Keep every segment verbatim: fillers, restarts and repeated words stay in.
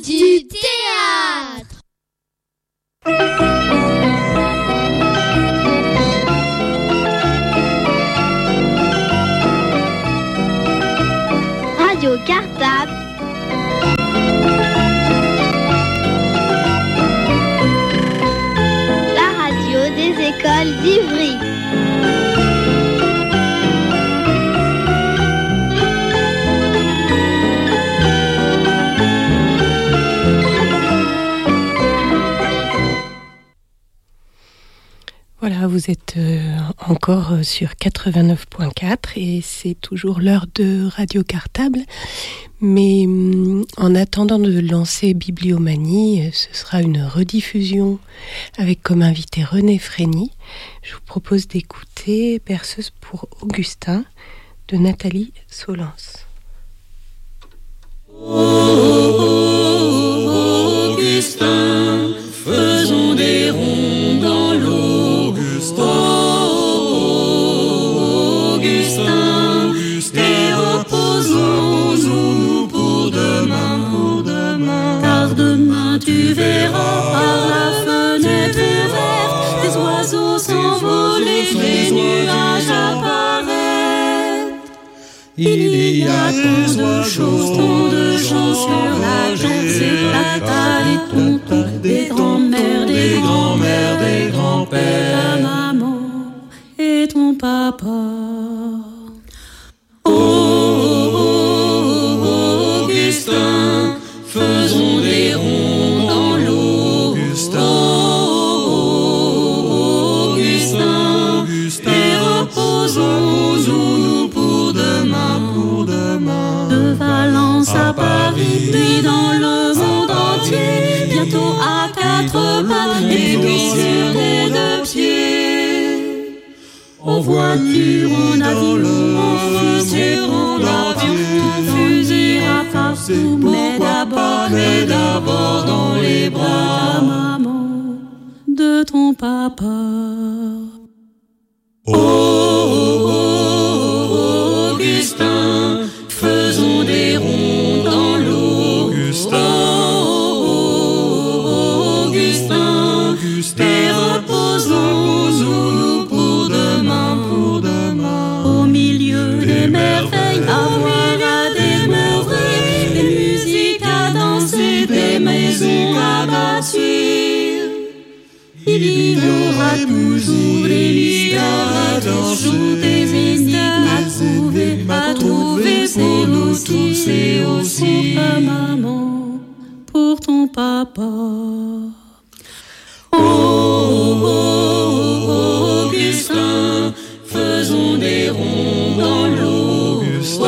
du théâtre. Radio Cartable. La radio des écoles d'Ivry. Voilà, vous êtes euh, encore sur quatre-vingt-neuf point quatre et c'est toujours l'heure de Radio Cartable. Mais hum, en attendant de lancer Bibliomanie, ce sera une rediffusion avec comme invité René Frény. Je vous propose d'écouter Berceuse pour Augustin de Nathalie Solens. Oh, Augustin, faisons des ronds dans l'eau. Oh, Augustin, et reposons-nous pour demain, pour demain. Car demain tu verras par la fenêtre ouverte des oiseaux s'envoler, des nuages apparaître. Il y a tant de choses, tant de gens sur la terre, c'est tata, des tontons, des grands-mères, des grands-mères, des grands-pères, ta maman et ton papa. Oh, Augustin, faisons des ronds dans l'eau. Oh, Augustin, et reposons-nous pour demain, pour demain. De Valence à Paris, puis dans le monde entier, bientôt à quatre pattes, et puis sur les deux pieds. En voiture, en avion, en fusée, en avion, tout fusillera partout, mais d'abord, mais d'abord dans les bras de ta maman, de ton papa. Oh, Augustin, faisons des ronds dans l'eau. Oh, Augustin, et reposons-nous pour demain, pour demain. Au milieu des merveilles, à voir à des merveilles, des musiques à danser, des maisons à bâtir. Il y aura toujours des mystères, toujours des énigmes à trouver, à trouver pour nous tous et aussi pour ta maman, pour ton papa. Oh, Augustin, faisons des ronds dans l'eau.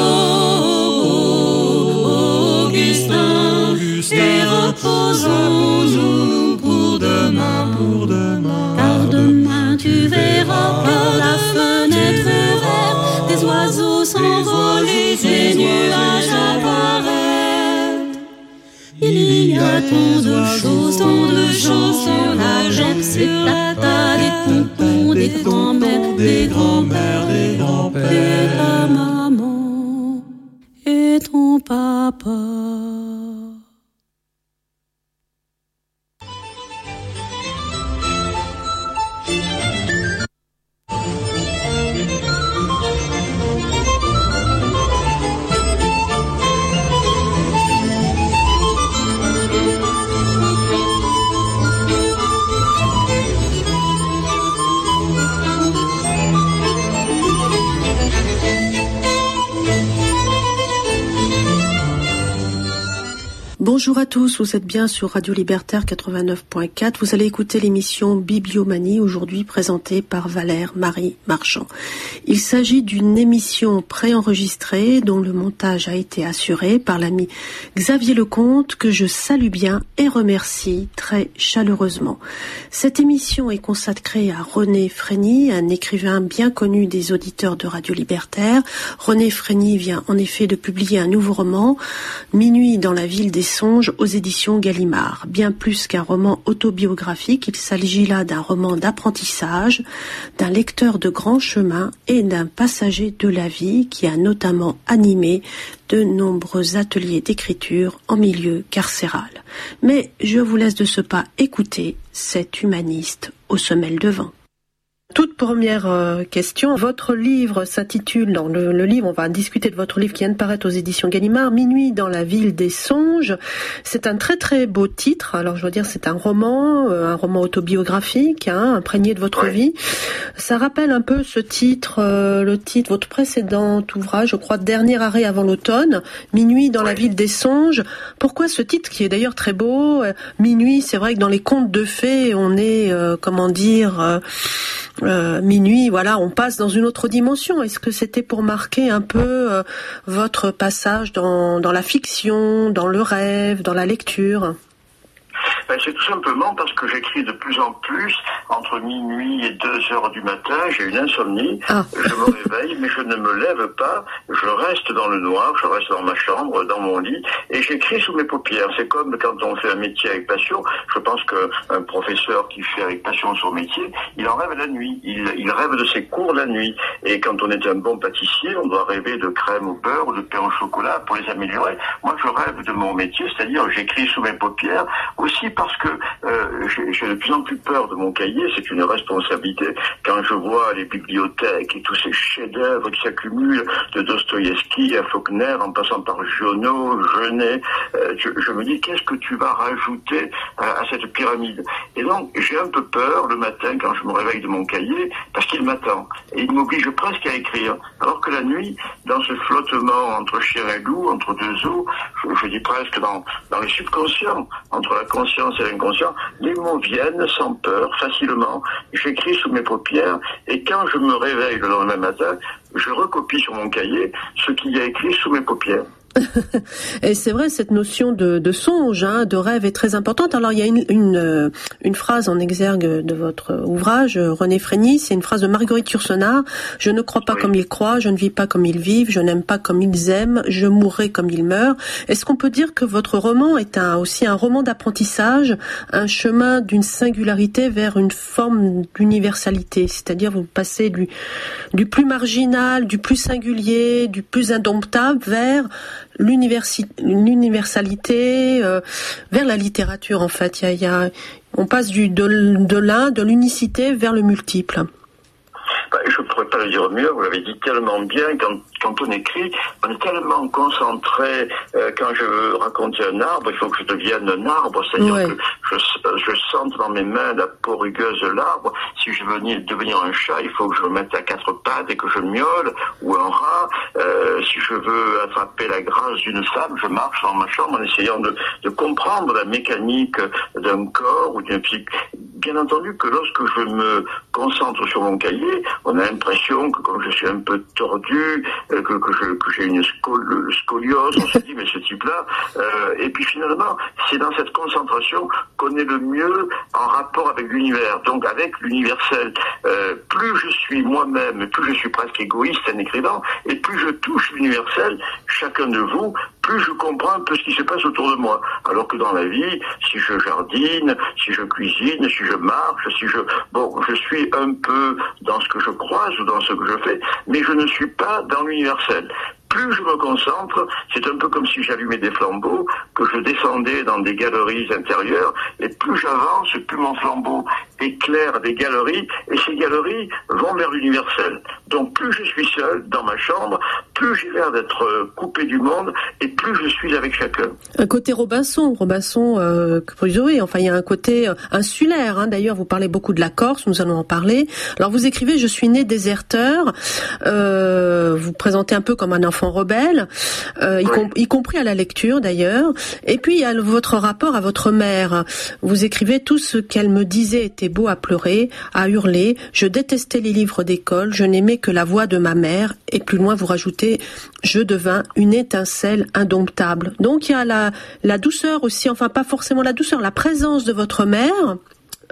Oh, Augustin, et reposons-nous pour demain, pour demain. Car demain tu verras par la fenêtre ouverte des oiseaux s'envoler, des nuages apparaître. Il y a tant de choses, tant de gens sur la jambe, c'est tata, des tontons, des grands-mères, des grands-mères, des grands-pères, et ta maman et ton papa. Bonjour à tous, vous êtes bien sur Radio Libertaire quatre-vingt-neuf point quatre. Vous allez écouter l'émission Bibliomanie, aujourd'hui présentée par Valère Marie Marchand. Il s'agit d'une émission préenregistrée dont le montage a été assuré par l'ami Xavier Lecomte, que je salue bien et remercie très chaleureusement. Cette émission est consacrée à René Frény, un écrivain bien connu des auditeurs de Radio Libertaire. René Frény vient en effet de publier un nouveau roman, Minuit dans la ville des songes aux éditions Gallimard. Bien plus qu'un roman autobiographique, il s'agit là d'un roman d'apprentissage, d'un lecteur de grands chemins et d'un passager de la vie qui a notamment animé de nombreux ateliers d'écriture en milieu carcéral. Mais je vous laisse de ce pas écouter cet humaniste aux semelles de vent. Toute première euh, question, votre livre s'intitule, dans le, le livre, on va discuter de votre livre qui vient de paraître aux éditions Gallimard, Minuit dans la ville des songes. C'est un très très beau titre, alors je dois dire c'est un roman, euh, un roman autobiographique, hein, imprégné de votre vie. Ça rappelle un peu ce titre, euh, le titre, votre précédent ouvrage, je crois, Dernier arrêt avant l'automne, Minuit dans la ville des songes. Pourquoi ce titre qui est d'ailleurs très beau, euh, Minuit, c'est vrai que dans les contes de fées, on est, euh, comment dire... Euh, Euh, minuit, voilà, on passe dans une autre dimension. Est-ce que c'était pour marquer un peu euh, votre passage dans, dans la fiction, dans le rêve, dans la lecture ? Ben, c'est tout simplement parce que j'écris de plus en plus entre minuit et deux heures du matin, j'ai une insomnie, ah. Je me réveille mais je ne me lève pas, je reste dans le noir, je reste dans ma chambre, dans mon lit et j'écris sous mes paupières. C'est comme quand on fait un métier avec passion, je pense qu'un professeur qui fait avec passion son métier, il en rêve la nuit, il, il rêve de ses cours la nuit et quand on est un bon pâtissier, on doit rêver de crème au beurre ou de pain au chocolat pour les améliorer. Moi je rêve de mon métier, c'est-à-dire j'écris sous mes paupières aussi parce que euh, j'ai, j'ai de plus en plus peur de mon cahier, c'est une responsabilité. Quand je vois les bibliothèques et tous ces chefs-d'œuvre qui s'accumulent, de Dostoïevski à Faulkner, en passant par Giono, Genet, euh, je, je me dis qu'est-ce que tu vas rajouter à, à cette pyramide. Et donc j'ai un peu peur le matin quand je me réveille de mon cahier, parce qu'il m'attend. Et il m'oblige presque à écrire. Alors que la nuit, dans ce flottement entre chien et loup, entre deux eaux, je, je dis presque dans, dans les subconscients, entre la conscience et l'inconscient, les mots viennent sans peur, facilement. J'écris sous mes paupières et quand je me réveille le lendemain matin, je recopie sur mon cahier ce qu'il y a écrit sous mes paupières. Et c'est vrai, cette notion de, de songe, hein, de rêve est très importante. Alors il y a une, une, une phrase en exergue de votre ouvrage, René Frény, c'est une phrase de Marguerite Yourcenar. Je ne crois pas oui. comme ils croient, je ne vis pas comme ils vivent, je n'aime pas comme ils aiment, je mourrai comme ils meurent. Est-ce qu'on peut dire que votre roman est un, aussi un roman d'apprentissage, un chemin d'une singularité vers une forme d'universalité, c'est-à-dire vous passez du, du plus marginal, du plus singulier, du plus indomptable vers l'universalité, euh, vers la littérature en fait. Il y a, il y a, on passe du, de, de l'un, de l'unicité vers le multiple. Je ne pourrais pas le dire mieux, vous l'avez dit tellement bien, quand, quand on écrit, on est tellement concentré, euh, quand je veux raconter un arbre, il faut que je devienne un arbre, c'est-à-dire ouais. que je, je sente dans mes mains la peau rugueuse de l'arbre. Si je veux devenir un chat, il faut que je me mette à quatre pattes et que je miaule, ou un rat. Euh, si je veux attraper la grâce d'une femme, je marche dans ma chambre en essayant de, de comprendre la mécanique d'un corps ou d'une psy. Bien entendu que lorsque je me concentre sur mon cahier, on a l'impression que comme je suis un peu tordu, euh, que, que, je, que j'ai une scol- scoliose, on se dit mais ce type-là, euh, et puis finalement, c'est dans cette concentration qu'on est le mieux en rapport avec l'univers, donc avec l'universel. Euh, plus je suis moi-même, plus je suis presque égoïste en écrivant, et plus je touche l'universel, chacun de vous, plus je comprends un peu ce qui se passe autour de moi. Alors que dans la vie, si je jardine, si je cuisine, si je marche, si je... Bon, je suis un peu dans ce que je croise ou dans ce que je fais, mais je ne suis pas dans l'universel. Plus je me concentre, c'est un peu comme si j'allumais des flambeaux, que je descendais dans des galeries intérieures, et plus j'avance, plus mon flambeau éclaire des galeries, et ces galeries vont vers l'universel. Donc plus je suis seul dans ma chambre, plus j'ai l'air d'être coupé du monde, et plus je suis avec chacun. Un côté Robinson, Robinson euh, Crusoe, enfin il y a un côté euh, insulaire, hein. D'ailleurs vous parlez beaucoup de la Corse, nous allons en parler. Alors vous écrivez « Je suis né déserteur euh, », vous présentez un peu comme un enfant rebelle, euh, y, com- y compris à la lecture d'ailleurs. Et puis il y a votre rapport à votre mère. Vous écrivez « Tout ce qu'elle me disait était beau à pleurer, à hurler. Je détestais les livres d'école. Je n'aimais que la voix de ma mère. » Et plus loin vous rajoutez « Je devins une étincelle indomptable. » Donc il y a la, la douceur aussi, enfin pas forcément la douceur, la présence de votre mère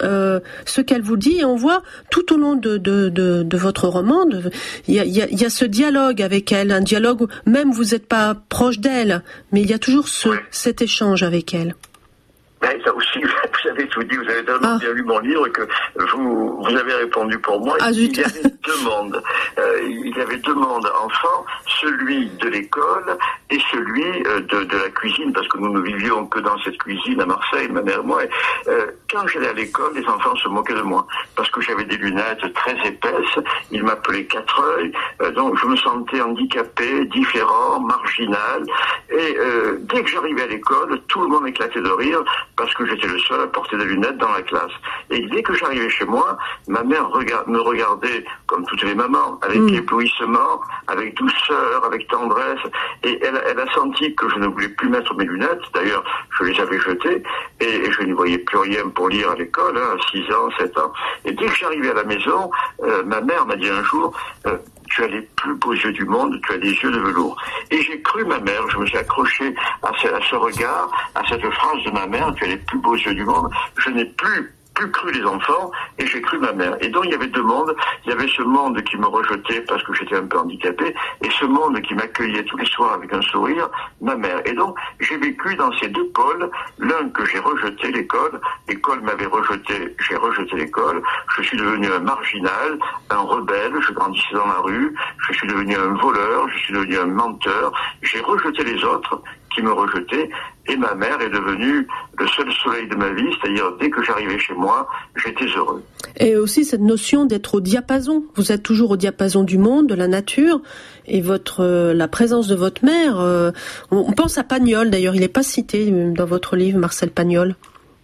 euh, ce qu'elle vous dit, et on voit tout au long de, de, de, de votre roman, il y a, y, a, y a ce dialogue avec elle, un dialogue où même vous n'êtes pas proche d'elle, mais il y a toujours ce, oui. cet échange avec elle. Ben, ça aussi, vous avez tout dit, vous avez tellement ah. bien lu mon livre que vous, vous avez répondu pour moi. Ah, il y avait deux mondes. Euh, il y avait deux mondes enfants, celui de l'école et celui euh, de, de la cuisine, parce que nous ne vivions que dans cette cuisine à Marseille, ma mère et moi. Et, euh, quand j'allais à l'école, les enfants se moquaient de moi, parce que j'avais des lunettes très épaisses, ils m'appelaient quatre-œil, euh, donc je me sentais handicapé, différent, marginal, et euh, dès que j'arrivais à l'école, tout le monde éclatait de rire, parce que j'étais le seul à porter des lunettes dans la classe. Et dès que j'arrivais chez moi, ma mère rega- me regardait, comme toutes les mamans, avec mmh. éblouissement, avec douceur, avec tendresse, et elle, elle a senti que je ne voulais plus mettre mes lunettes. D'ailleurs, je les avais jetées, et, et je n'y voyais plus rien pour lire à l'école, hein, à six ans, sept ans. Et dès que j'arrivais à la maison, euh, ma mère m'a dit un jour... Euh, tu as les plus beaux yeux du monde, tu as des yeux de velours. Et j'ai cru ma mère, je me suis accroché à ce, à ce regard, à cette phrase de ma mère, tu as les plus beaux yeux du monde. Je n'ai plus plus cru les enfants, et j'ai cru ma mère. Et donc il y avait deux mondes. Il y avait ce monde qui me rejetait parce que j'étais un peu handicapé, et ce monde qui m'accueillait tous les soirs avec un sourire, ma mère. Et donc j'ai vécu dans ces deux pôles, l'un que j'ai rejeté, l'école, l'école m'avait rejeté, j'ai rejeté l'école, je suis devenu un marginal, un rebelle, je grandissais dans la rue, je suis devenu un voleur, je suis devenu un menteur, j'ai rejeté les autres qui me rejetaient, et ma mère est devenue le seul soleil de ma vie, c'est-à-dire dès que j'arrivais chez moi, j'étais heureux. Et aussi cette notion d'être au diapason. Vous êtes toujours au diapason du monde, de la nature, et votre euh, la présence de votre mère, euh, on, on pense à Pagnol, d'ailleurs, il n'est pas cité dans votre livre, Marcel Pagnol.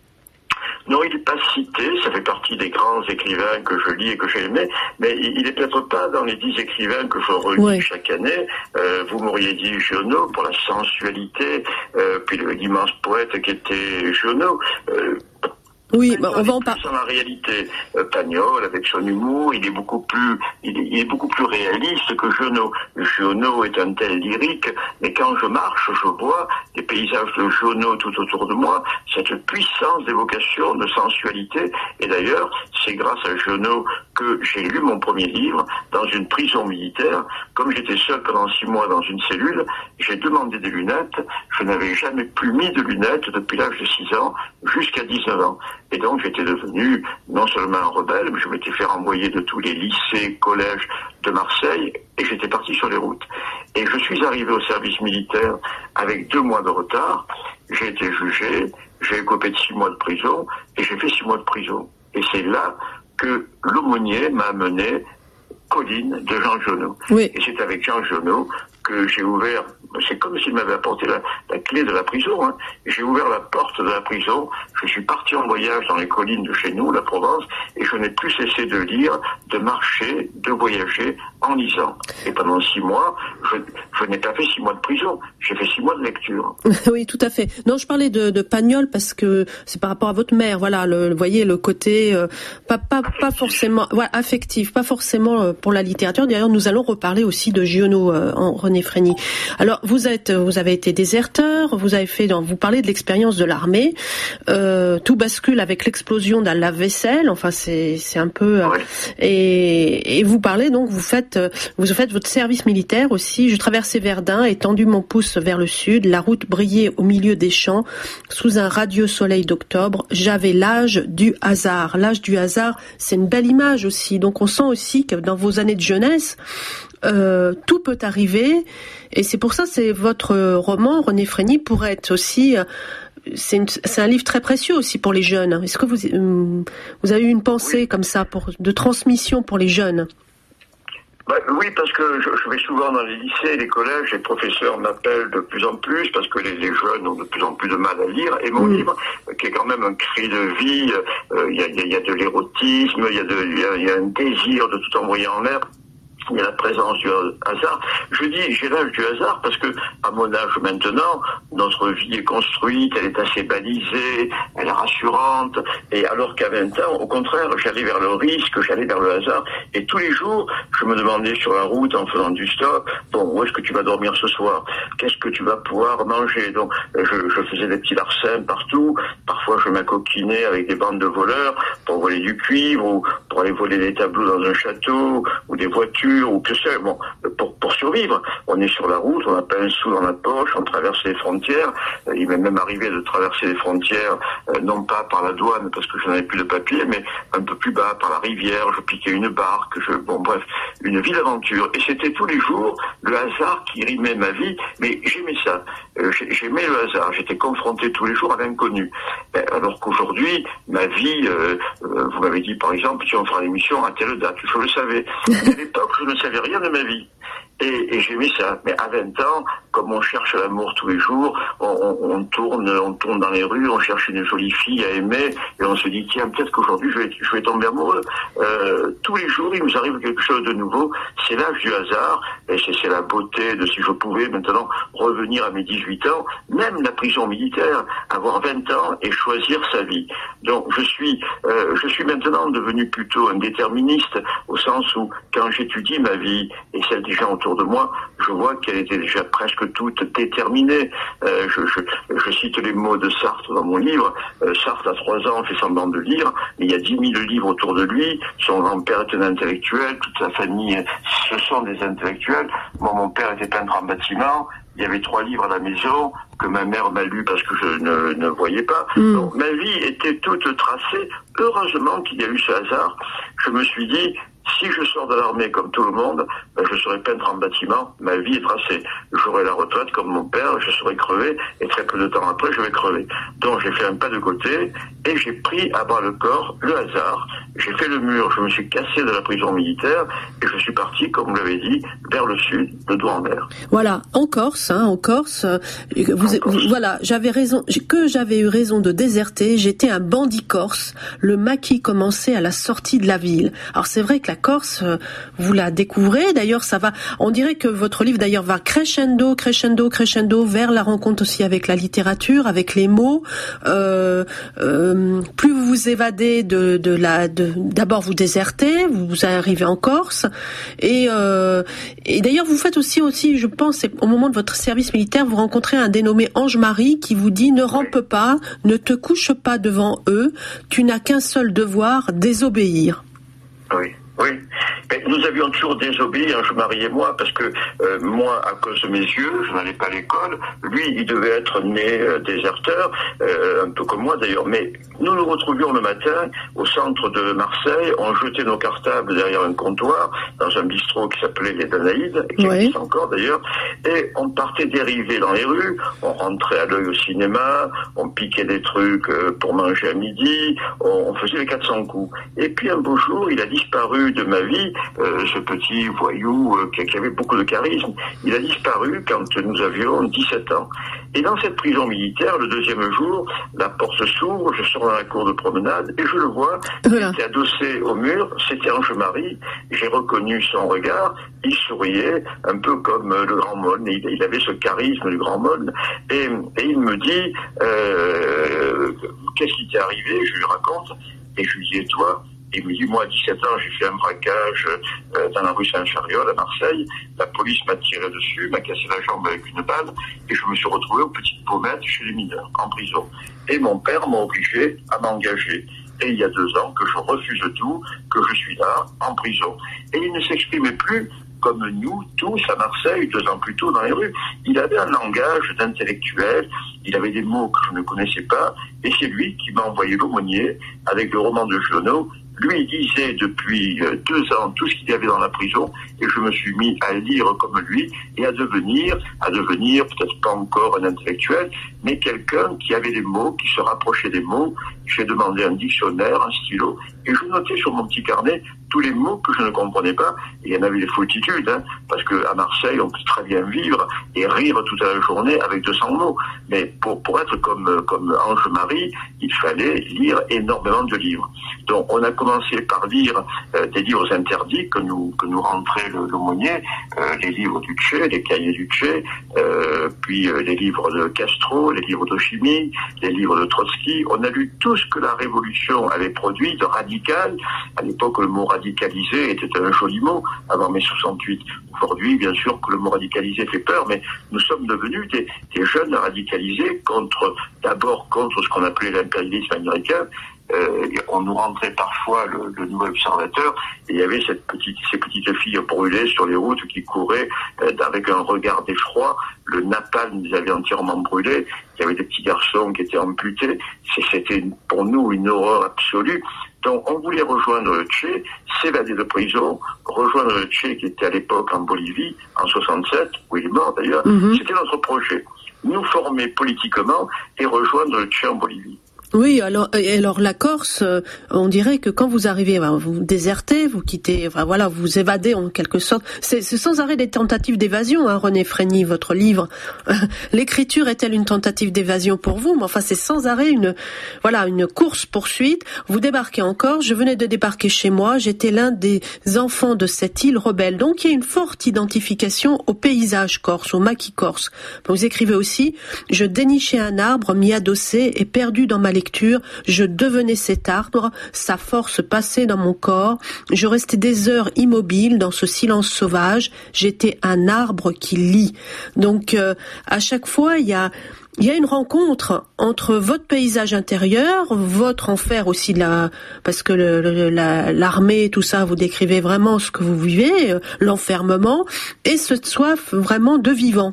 Non, il n'est pas cité, ça fait partie des grands écrivains que je lis et que j'ai aimés, mais il n'est peut-être pas dans les dix écrivains que je relis ouais. chaque année. Euh, vous m'auriez dit Giono pour la sensualité, euh, puis l'immense poète qui était Giono. Euh, Oui, bah, on va en parler. Dans la réalité, euh, Pagnol, avec son humour, il est beaucoup plus, il est, il est beaucoup plus réaliste que Giono. Giono est un tel lyrique, mais quand je marche, je vois les paysages de Giono tout autour de moi, cette puissance d'évocation, de sensualité. Et d'ailleurs, c'est grâce à Giono que j'ai lu mon premier livre dans une prison militaire. Comme j'étais seul pendant six mois dans une cellule, j'ai demandé des lunettes. Je n'avais jamais plus mis de lunettes depuis l'âge de six ans jusqu'à dix-neuf ans. Et donc j'étais devenu non seulement un rebelle, mais je m'étais fait renvoyer de tous les lycées, collèges de Marseille, et j'étais parti sur les routes. Et je suis arrivé au service militaire avec deux mois de retard. J'ai été jugé, j'ai écopé de six mois de prison, et j'ai fait six mois de prison. Et c'est là que l'aumônier m'a amené Colline de Jean Giono. Oui. Et c'est avec Jean Giono que j'ai ouvert, c'est comme s'il m'avait apporté la, la clé de la prison, hein. J'ai ouvert la porte de la prison, je suis parti en voyage dans les collines de chez nous, la Provence, et je n'ai plus cessé de lire, de marcher, de voyager en lisant. Et pendant six mois, je, je n'ai pas fait six mois de prison, j'ai fait six mois de lecture. Oui, tout à fait. Non, je parlais de, de Pagnol parce que c'est par rapport à votre mère, voilà, le, vous voyez, le côté euh, pas, pas, pas forcément, ouais, affectif, pas forcément euh, pour la littérature. D'ailleurs, nous allons reparler aussi de Giono euh, en René Frény. Alors, vous êtes, vous avez été déserteur, vous avez fait, vous parlez de l'expérience de l'armée. Euh, tout bascule avec l'explosion d'un lave-vaisselle. Enfin, c'est, c'est un peu. Euh, ouais. et, et vous parlez donc, vous faites, vous faites votre service militaire aussi. Je traversais Verdun et tendu mon pouce vers le sud. La route brillait au milieu des champs, sous un radieux soleil d'octobre. J'avais l'âge du hasard. L'âge du hasard, c'est une belle image aussi. Donc, on sent aussi que dans vos années de jeunesse, Euh, tout peut arriver, et c'est pour ça c'est votre roman René Frény pourrait être aussi euh, c'est, une, c'est un livre très précieux aussi pour les jeunes. Est-ce que vous euh, vous avez eu une pensée oui. comme ça pour de transmission pour les jeunes? Bah, oui, parce que je, je vais souvent dans les lycées, les collèges, les professeurs m'appellent de plus en plus parce que les, les jeunes ont de plus en plus de mal à lire. Et mon mmh. livre, qui est quand même un cri de vie, il euh, y, a, y, a, y a de l'érotisme, il y, y, y a un désir de tout envoyer en l'air. il y a la présence du hasard. Je dis j'ai l'âge du hasard parce que à mon âge maintenant, notre vie est construite, elle est assez balisée, elle est rassurante. Et alors qu'à vingt ans, au contraire, j'allais vers le risque, j'allais vers le hasard. Et tous les jours, je me demandais sur la route en faisant du stop, bon, où est-ce que tu vas dormir ce soir? Qu'est-ce que tu vas pouvoir manger? Donc je, je faisais des petits larcins partout. Parfois je m'acoquinais avec des bandes de voleurs pour voler du cuivre ou pour aller voler des tableaux dans un château ou des voitures ou que sais-je. Bon, pour, pour survivre, on est sur la route, on n'a pas un sou dans la poche, on traverse les frontières. Il m'est même arrivé de traverser les frontières, euh, non pas par la douane parce que je n'avais plus de papier, mais un peu plus bas, par la rivière. Je piquais une barque, je, bon bref, une vie d'aventure. Et c'était tous les jours le hasard qui rimait ma vie, mais j'aimais ça. Euh, j'aimais le hasard. J'étais confronté tous les jours à l'inconnu. Alors qu'aujourd'hui, ma vie, euh, euh, vous m'avez dit par exemple, tu vas faire l'émission à telle date, je le savais. À l'époque, je ne savais rien de ma vie. Et, et j'aimais ça. Mais à vingt ans, comme on cherche l'amour tous les jours, on, on, on tourne, on tourne dans les rues, on cherche une jolie fille à aimer, et on se dit tiens, peut-être qu'aujourd'hui je vais, je vais tomber amoureux. Euh, tous les jours, il nous arrive quelque chose de nouveau. C'est l'âge du hasard, et c'est, c'est la beauté de si je pouvais maintenant revenir à mes dix-huit ans, même la prison militaire, avoir vingt ans et choisir sa vie. Donc je suis, euh, je suis maintenant devenu plutôt un déterministe, au sens où quand j'étudie ma vie et celle des gens autour de moi, je vois qu'elle était déjà presque toute déterminée. Euh, je, je, je cite les mots de Sartre dans mon livre. Euh, Sartre, à trois ans, fait semblant de lire, mais il y a dix mille livres autour de lui. Son grand-père est un intellectuel, toute sa famille, ce sont des intellectuels. Moi, mon père était peintre en bâtiment. Il y avait trois livres à la maison que ma mère m'a lu parce que je ne, ne voyais pas. Mm. Donc, ma vie était toute tracée. Heureusement qu'il y a eu ce hasard. Je me suis dit, si je sors de l'armée comme tout le monde, ben je serai peintre en bâtiment, ma vie est tracée. J'aurai la retraite comme mon père, je serai crevé, et très peu de temps après, je vais crever. Donc j'ai fait un pas de côté, et j'ai pris à bras le corps le hasard. J'ai fait le mur, je me suis cassé de la prison militaire, et je suis parti, comme vous l'avez dit, vers le sud, le doigt en l'air. Voilà, en Corse, hein, en Corse, vous, en Corse. Vous, voilà, j'avais raison, que j'avais eu raison de déserter, j'étais un bandit corse, le maquis commençait à la sortie de la ville. Alors c'est vrai que la Corse, vous la découvrez. D'ailleurs, ça va. On dirait que votre livre, d'ailleurs, va crescendo, crescendo, crescendo vers la rencontre aussi avec la littérature, avec les mots. Euh, euh, plus vous vous évadez de, de la, de, d'abord vous désertez, vous arrivez en Corse, et, euh, et d'ailleurs, vous faites aussi, aussi, je pense, au moment de votre service militaire, vous rencontrez un dénommé Ange-Marie qui vous dit: ne rampe pas, ne te couche pas devant eux. Tu n'as qu'un seul devoir, désobéir. Oui. Oui, mais nous avions toujours désobéi, Ange-Marie et moi, parce que euh, moi, à cause de mes yeux, je n'allais pas à l'école. Lui, il devait être né euh, déserteur, euh, un peu comme moi d'ailleurs. Mais nous nous retrouvions le matin au centre de Marseille, on jetait nos cartables derrière un comptoir, dans un bistrot qui s'appelait les Danaïdes, qui oui. existe encore d'ailleurs, et on partait dériver dans les rues, on rentrait à l'œil au cinéma, on piquait des trucs euh, pour manger à midi, on, on faisait les quatre cents coups. Et puis un beau jour, il a disparu de ma vie, euh, ce petit voyou euh, qui, qui avait beaucoup de charisme. Il a disparu quand nous avions dix-sept ans. Et dans cette prison militaire, le deuxième jour, la porte s'ouvre, je sors dans la cour de promenade et je le vois, voilà. Il était adossé au mur, c'était Ange-Marie, j'ai reconnu son regard, il souriait, un peu comme euh, le Grand Maulne, il, il avait ce charisme du Grand Maulne, et, et il me dit, euh, qu'est-ce qui t'est arrivé? Je lui raconte, et je lui dis, et toi? Il me dit, moi, à dix-sept ans, j'ai fait un braquage euh, dans la rue Saint-Chariol, à Marseille. La police m'a tiré dessus, m'a cassé la jambe avec une balle, et je me suis retrouvé aux petites pommettes chez les mineurs, en prison. Et mon père m'a obligé à m'engager. Et il y a deux ans que je refuse tout, que je suis là, en prison. Et il ne s'exprimait plus comme nous tous à Marseille, deux ans plus tôt dans les rues. Il avait un langage d'intellectuel, il avait des mots que je ne connaissais pas, et c'est lui qui m'a envoyé l'aumônier avec le roman de Giono. Lui, il disait depuis deux ans tout ce qu'il y avait dans la prison, et je me suis mis à lire comme lui, et à devenir, à devenir peut-être pas encore un intellectuel, mais quelqu'un qui avait des mots, qui se rapprochait des mots. J'ai demandé un dictionnaire, un stylo, et je notais sur mon petit carnet tous les mots que je ne comprenais pas, et il y en avait des foultitudes, hein, parce qu'à Marseille, on peut très bien vivre et rire toute la journée avec deux cents mots. Mais pour, pour être comme, comme Ange-Marie, il fallait lire énormément de livres. Donc on a commencé commencé par lire euh, des livres interdits que nous que nous rentrait le, l'aumônier, euh, les livres du Che, les cahiers du Che, euh, puis euh, les livres de Castro, les livres d'Ho Chi Minh, les livres de Trotsky. On a lu tout ce que la Révolution avait produit de radical. À l'époque, le mot radicalisé était un joli mot, avant mai soixante-huit. Aujourd'hui, bien sûr que le mot radicalisé fait peur, mais nous sommes devenus des, des jeunes radicalisés contre, d'abord contre ce qu'on appelait l'impérialisme américain. Euh, on nous rentrait parfois le, le Nouvel Observateur et il y avait cette petite, ces petites filles brûlées sur les routes qui couraient euh, avec un regard d'effroi. Le napalm les avait entièrement brûlés. Il y avait des petits garçons qui étaient amputés. C'était une, pour nous une horreur absolue. Donc on voulait rejoindre le Che, s'évader de prison, rejoindre le Che qui était à l'époque en Bolivie, en soixante-sept, où il est mort d'ailleurs. Mm-hmm. C'était notre projet. Nous former politiquement et rejoindre le Che en Bolivie. Oui, alors, alors la Corse, on dirait que quand vous arrivez, vous désertez, vous quittez, enfin voilà, vous évadez en quelque sorte. C'est, c'est sans arrêt des tentatives d'évasion, hein, René Frény, votre livre. L'écriture est-elle une tentative d'évasion pour vous? Mais enfin, c'est sans arrêt une, voilà, une course-poursuite. Vous débarquez en Corse. Je venais de débarquer chez moi. J'étais l'un des enfants de cette île rebelle. Donc, il y a une forte identification au paysage corse, au maquis corse. Vous écrivez aussi, je dénichais un arbre, m'y adossé et perdu dans ma lecture, je devenais cet arbre, sa force passait dans mon corps, je restais des heures immobile dans ce silence sauvage, j'étais un arbre qui lit. Donc euh, à chaque fois, il y a il y a une rencontre entre votre paysage intérieur, votre enfer aussi de la, parce que le, le, la, l'armée, tout ça, vous décrivez vraiment ce que vous vivez, l'enfermement, et cette soif vraiment de vivant.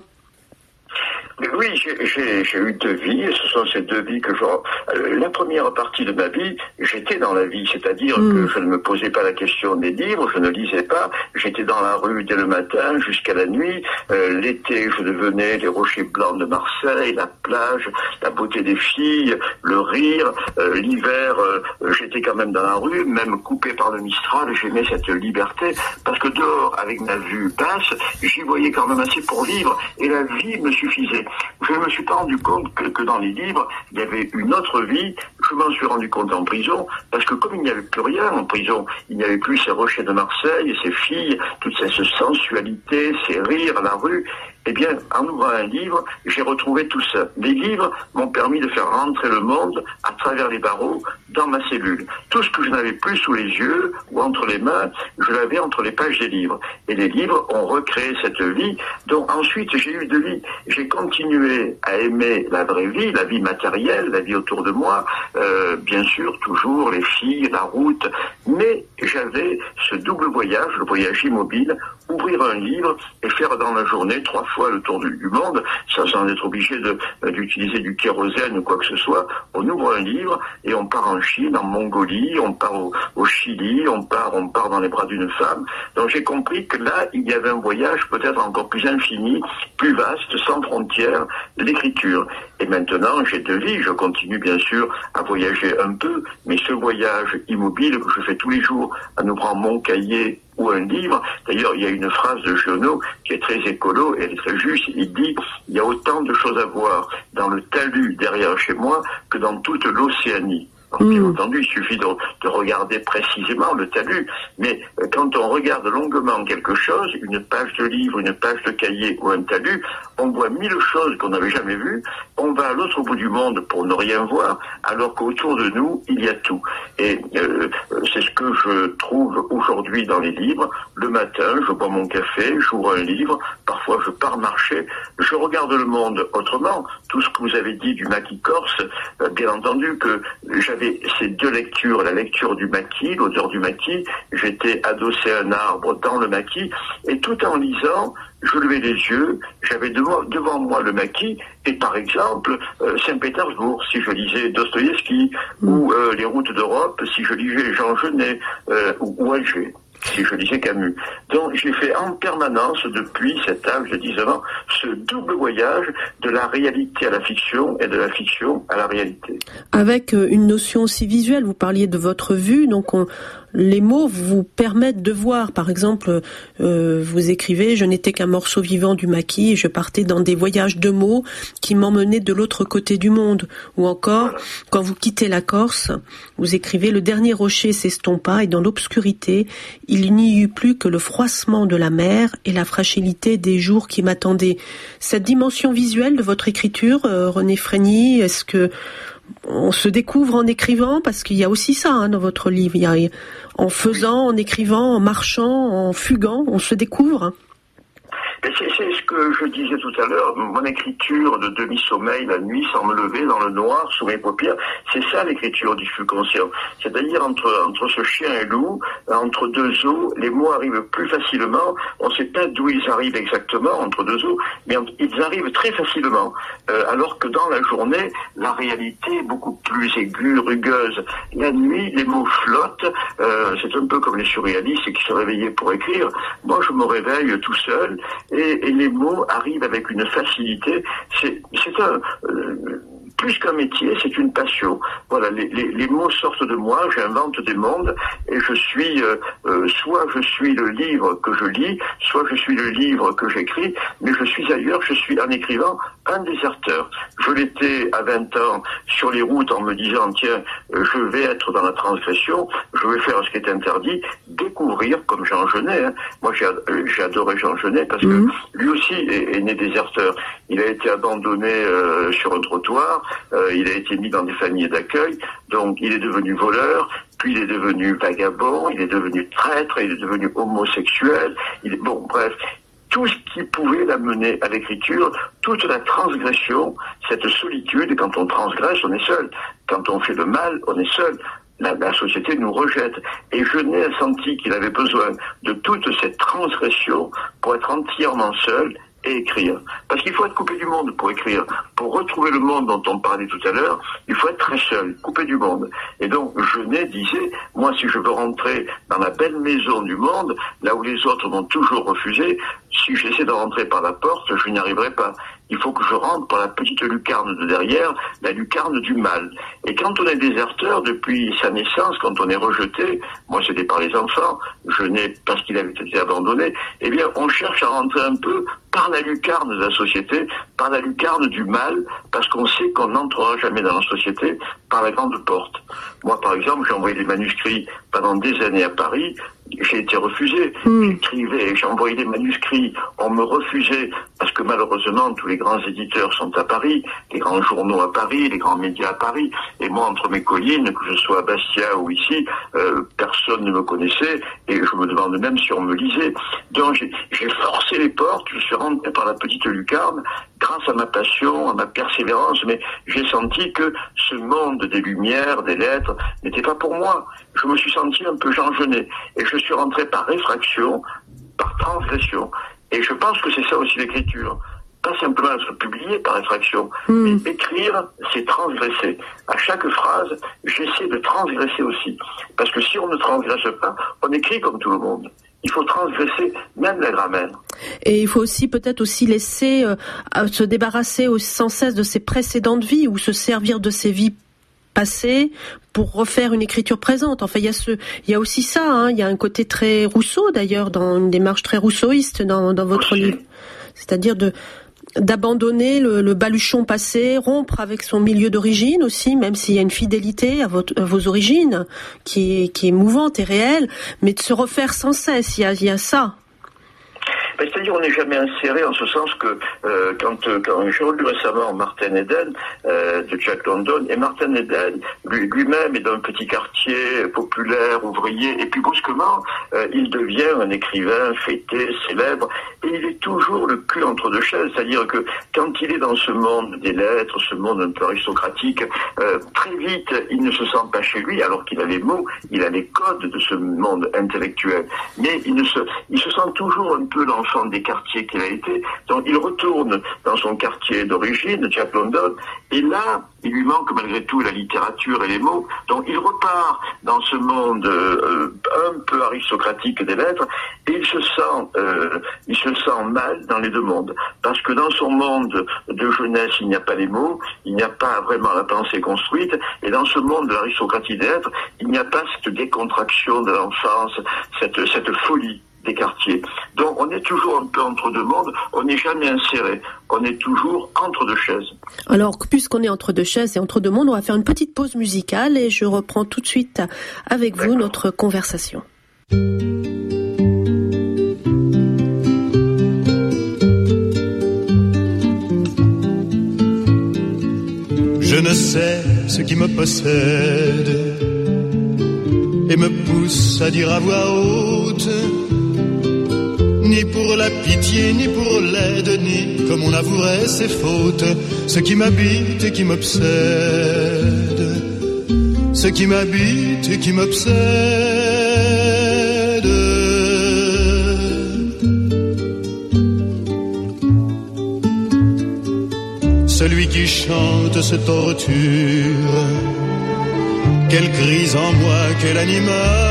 Oui, j'ai, j'ai, j'ai eu deux vies, et ce sont ces deux vies que je... Euh, la première partie de ma vie, j'étais dans la vie, c'est-à-dire mmh. que je ne me posais pas la question des livres, je ne lisais pas, j'étais dans la rue dès le matin jusqu'à la nuit. Euh, l'été, je devenais les rochers blancs de Marseille, la plage, la beauté des filles, le rire. Euh, l'hiver, euh, j'étais quand même dans la rue, même coupé par le Mistral, j'aimais cette liberté, parce que dehors, avec ma vue basse, j'y voyais quand même assez pour vivre, et la vie me suffisait. Je ne me suis pas rendu compte que, que dans les livres, il y avait une autre vie. Je m'en suis rendu compte en prison, parce que comme il n'y avait plus rien en prison, il n'y avait plus ces rochers de Marseille, ces filles, toute cette sensualité, ces rires, la rue. Eh bien, en ouvrant un livre, j'ai retrouvé tout ça. Les livres m'ont permis de faire rentrer le monde à travers les barreaux dans ma cellule. Tout ce que je n'avais plus sous les yeux ou entre les mains, je l'avais entre les pages des livres. Et les livres ont recréé cette vie. Donc ensuite, j'ai eu de vie. J'ai continué à aimer la vraie vie, la vie matérielle, la vie autour de moi. Euh, bien sûr, toujours les filles, la route. Mais j'avais ce double voyage, le voyage immobile, ouvrir un livre et faire dans la journée trois fois le tour du, du monde, sans, sans être obligé de, d'utiliser du kérosène ou quoi que ce soit. On ouvre un livre et on part en Chine, en Mongolie, on part au, au Chili, on part, on part dans les bras d'une femme. Donc j'ai compris que là, il y avait un voyage peut-être encore plus infini, plus vaste, sans frontières, l'écriture. Et maintenant, j'ai deux vies, je continue bien sûr à voyager un peu, mais ce voyage immobile que je fais tous les jours en ouvrant mon cahier ou un livre. D'ailleurs, il y a une phrase de Giono qui est très écolo et elle est très juste. Il dit « Il y a autant de choses à voir dans le talus derrière chez moi que dans toute l'Océanie ». Donc, bien entendu, il suffit de, de regarder précisément le talus, mais quand on regarde longuement quelque chose, une page de livre, une page de cahier ou un talus, on voit mille choses qu'on n'avait jamais vues, on va à l'autre bout du monde pour ne rien voir, alors qu'autour de nous, il y a tout. Et euh, c'est ce que je trouve aujourd'hui dans les livres. Le matin, je bois mon café, j'ouvre un livre, parfois je pars marcher, je regarde le monde autrement. Tout ce que vous avez dit du maquis corse, euh, bien entendu que j'avais ces deux lectures, la lecture du maquis, l'odeur du maquis, j'étais adossé à un arbre dans le maquis, et tout en lisant, je levais les yeux, j'avais devant, devant moi le maquis, et par exemple, euh, Saint-Pétersbourg, si je lisais Dostoïevski, mmh. ou euh, Les routes d'Europe, si je lisais Jean Genet, euh, ou, ou Alger. Si je lisais Camus. Donc j'ai fait en permanence, depuis cet âge de dix-neuf ans, ce double voyage de la réalité à la fiction et de la fiction à la réalité. Avec une notion aussi visuelle, vous parliez de votre vue, donc on, les mots vous permettent de voir. Par exemple, euh, vous écrivez « Je n'étais qu'un morceau vivant du maquis et je partais dans des voyages de mots qui m'emmenaient de l'autre côté du monde ». Ou encore, quand vous quittez la Corse, vous écrivez « Le dernier rocher s'estompa et dans l'obscurité, il n'y eut plus que le froissement de la mer et la fragilité des jours qui m'attendaient ». Cette dimension visuelle de votre écriture, euh, René Frény, est-ce que on se découvre en écrivant, parce qu'il y a aussi ça hein, dans votre livre, il y a, en faisant, en écrivant, en marchant, en fuguant, on se découvre. Mais c'est, c'est ce que je disais tout à l'heure, mon écriture de demi-sommeil la nuit sans me lever dans le noir sous mes paupières, c'est ça l'écriture du subconscient. C'est-à-dire entre, entre ce chien et loup, entre deux eaux, les mots arrivent plus facilement, on ne sait pas d'où ils arrivent exactement entre deux eaux, mais ils arrivent très facilement. Euh, alors que dans la journée, la réalité est beaucoup plus aiguë, rugueuse. La nuit, les mots flottent, euh, c'est un peu comme les surréalistes qui se réveillaient pour écrire. Moi, je me réveille tout seul, Et, et les mots arrivent avec une facilité. C'est, c'est un, euh, plus qu'un métier, c'est une passion. Voilà, les, les, les mots sortent de moi, j'invente des mondes, et je suis, euh, euh, soit je suis le livre que je lis, soit je suis le livre que j'écris, mais je suis ailleurs, je suis en écrivant un déserteur. Je l'étais à vingt ans sur les routes en me disant, tiens, je vais être dans la transgression, je vais faire ce qui est interdit, découvrir, comme Jean Genet. Hein. Moi, j'ai, j'ai adoré Jean Genet parce que lui aussi est, est né déserteur. Il a été abandonné euh, sur un trottoir, euh, il a été mis dans des familles d'accueil, donc il est devenu voleur, puis il est devenu vagabond, il est devenu traître, il est devenu homosexuel, il est, bon, bref, tout ce qui pouvait l'amener à l'écriture, toute la transgression, cette solitude, et quand on transgresse, on est seul. Quand on fait le mal, on est seul. La, la société nous rejette. Et Genet a senti qu'il avait besoin de toute cette transgression pour être entièrement seul et écrire. Parce qu'il faut être coupé du monde pour écrire. Pour retrouver le monde dont on parlait tout à l'heure, il faut être très seul, coupé du monde. Et donc, Genet disait, moi, si je veux rentrer dans la belle maison du monde, là où les autres m'ont toujours refusé, si j'essaie de rentrer par la porte, je n'y arriverai pas. Il faut que je rentre par la petite lucarne de derrière, la lucarne du mal. Et quand on est déserteur, depuis sa naissance, quand on est rejeté, moi c'était par les enfants, Genet parce qu'il avait été abandonné, eh bien on cherche à rentrer un peu par la lucarne de la société, par la lucarne du mal, parce qu'on sait qu'on n'entrera jamais dans la société par la grande porte. Moi par exemple, j'ai envoyé des manuscrits pendant des années à Paris, j'ai été refusé. Mmh. J'écrivais, j'ai envoyé des manuscrits, on me refusait, parce que malheureusement, tous les grands éditeurs sont à Paris, les grands journaux à Paris, les grands médias à Paris, et moi, entre mes collines, que je sois à Bastia ou ici, euh, personne ne me connaissait, et je me demande même si on me lisait. Donc, j'ai, j'ai forcé les portes, je suis rentré par la petite lucarne, grâce à ma passion, à ma persévérance, mais j'ai senti que ce monde des lumières, des lettres, n'était pas pour moi. Je me suis senti un peu Jean Genet, et je suis rentré par réfraction, par transgression. Et je pense que c'est ça aussi l'écriture. Pas simplement être publié par réfraction, mmh. mais écrire, c'est transgresser. À chaque phrase, j'essaie de transgresser aussi. Parce que si on ne transgresse pas, on écrit comme tout le monde. Il faut transgresser même la grammaire. Et il faut aussi peut-être aussi laisser euh, se débarrasser sans cesse de ses précédentes vies ou se servir de ses vies passées pour refaire une écriture présente. Enfin, il y a ce, il y a aussi ça. Hein, il y a un côté très Rousseau d'ailleurs, dans une démarche très rousseauiste dans, dans votre aussi. livre. C'est-à-dire de d'abandonner le, le baluchon passé, rompre avec son milieu d'origine aussi, même s'il y a une fidélité à, votre, à vos origines qui est, qui est mouvante et réelle, mais de se refaire sans cesse. Il y a, il y a ça. Ben, c'est-à-dire on n'est jamais inséré en ce sens que euh, quand, quand j'ai relu récemment Martin Eden euh, de Jack London, et Martin Eden lui, lui-même est d'un petit quartier populaire, ouvrier, et puis brusquement euh, il devient un écrivain fêté, célèbre, et il est toujours le cul entre deux chaises, c'est-à-dire que quand il est dans ce monde des lettres, ce monde un peu aristocratique, euh, très vite il ne se sent pas chez lui, alors qu'il a les mots, il a les codes de ce monde intellectuel, mais il, ne se, il se sent toujours un peu dans enfant des quartiers qu'il a été. Donc il retourne dans son quartier d'origine, Jack London, et là, il lui manque malgré tout la littérature et les mots. Donc il repart dans ce monde euh, un peu aristocratique des lettres, et il se sent, euh, il se sent mal dans les deux mondes, parce que dans son monde de jeunesse, il n'y a pas les mots, il n'y a pas vraiment la pensée construite, et dans ce monde de l'aristocratie des lettres, il n'y a pas cette décontraction de l'enfance, cette, cette folie des quartiers. Donc on est toujours un peu entre deux mondes, on n'est jamais inséré, on est toujours entre deux chaises. Alors puisqu'on est entre deux chaises et entre deux mondes, on va faire une petite pause musicale et je reprends tout de suite avec vous notre conversation. Je ne sais ce qui me possède et me pousse à dire à voix haute, ni pour la pitié, ni pour l'aide, ni comme on avouerait ses fautes, ce qui m'habite et qui m'obsède, ce qui m'habite et qui m'obsède. Celui qui chante se torture, quelle crise en moi, quel animal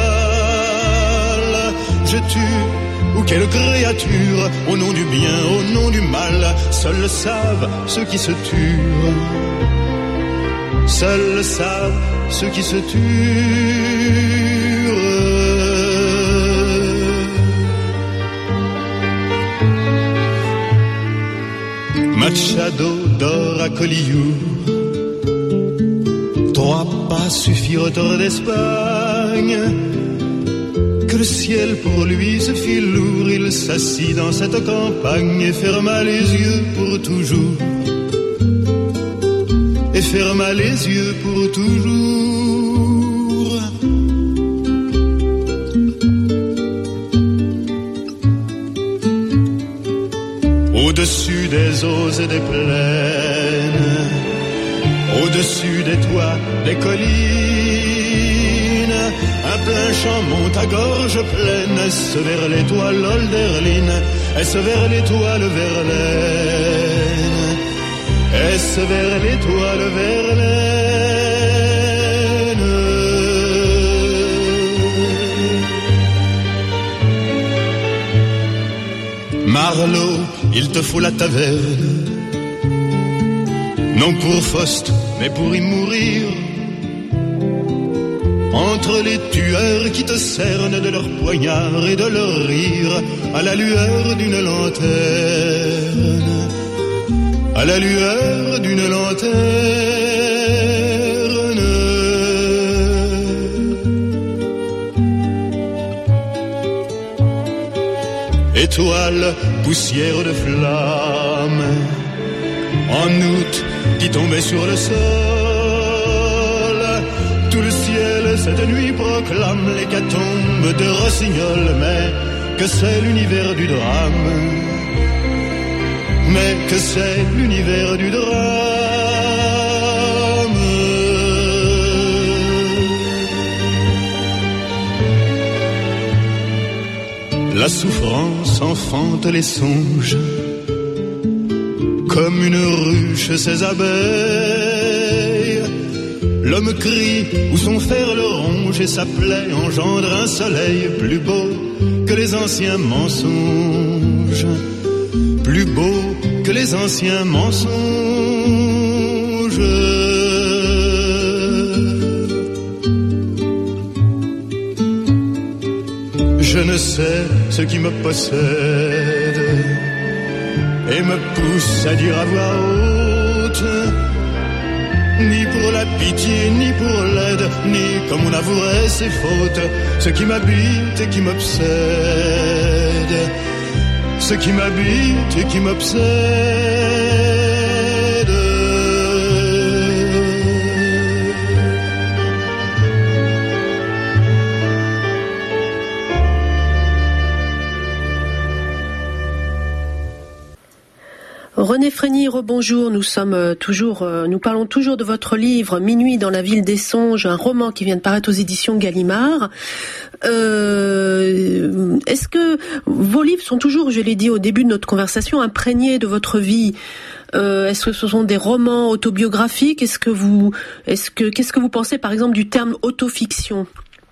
je tue, ou quelle créature, au nom du bien, au nom du mal, seuls le savent ceux qui se tuent, seuls le savent ceux qui se tuent. Machado d'or à Collioure, trois pas suffirent hors d'Espagne. Que le ciel pour lui se fit lourd, il s'assit dans cette campagne et ferma les yeux pour toujours, et ferma les yeux pour toujours. Au-dessus des eaux et des plaines, au-dessus des toits, des collines, un plein champ monte à gorge pleine. Est-ce vers l'étoile Olderline? Est-ce vers l'étoile Verlaine? Est-ce vers l'étoile Verlaine? Marlowe, il te faut la taverne, non pour Faust, mais pour y mourir. Entre les tueurs qui te cernent de leurs poignards et de leur rire, à la lueur d'une lanterne, à la lueur d'une lanterne. Étoile, poussière de flamme, en août qui tombait sur le sol, tout le ciel cette nuit proclame l'hécatombe de Rossignol. Mais que c'est l'univers du drame, mais que c'est l'univers du drame. La souffrance enfante les songes, comme une ruche ses abeilles. L'homme crie où son fer le ronge et sa plaie engendre un soleil plus beau que les anciens mensonges, plus beau que les anciens mensonges. Je ne sais ce qui me possède et me pousse à dire à voix haute, ni pour la pitié, ni pour l'aide, ni comme on avouerait ses fautes, ce qui m'habite et qui m'obsède, ce qui m'habite et qui m'obsède. René Frény, rebonjour. Nous sommes toujours, nous parlons toujours de votre livre Minuit dans la ville des songes, un roman qui vient de paraître aux éditions Gallimard. Euh, est-ce que vos livres sont toujours, je l'ai dit au début de notre conversation, imprégnés de votre vie? Euh, est-ce que ce sont des romans autobiographiques? Est-ce que vous, est-ce que, qu'est-ce que vous pensez, par exemple, du terme autofiction?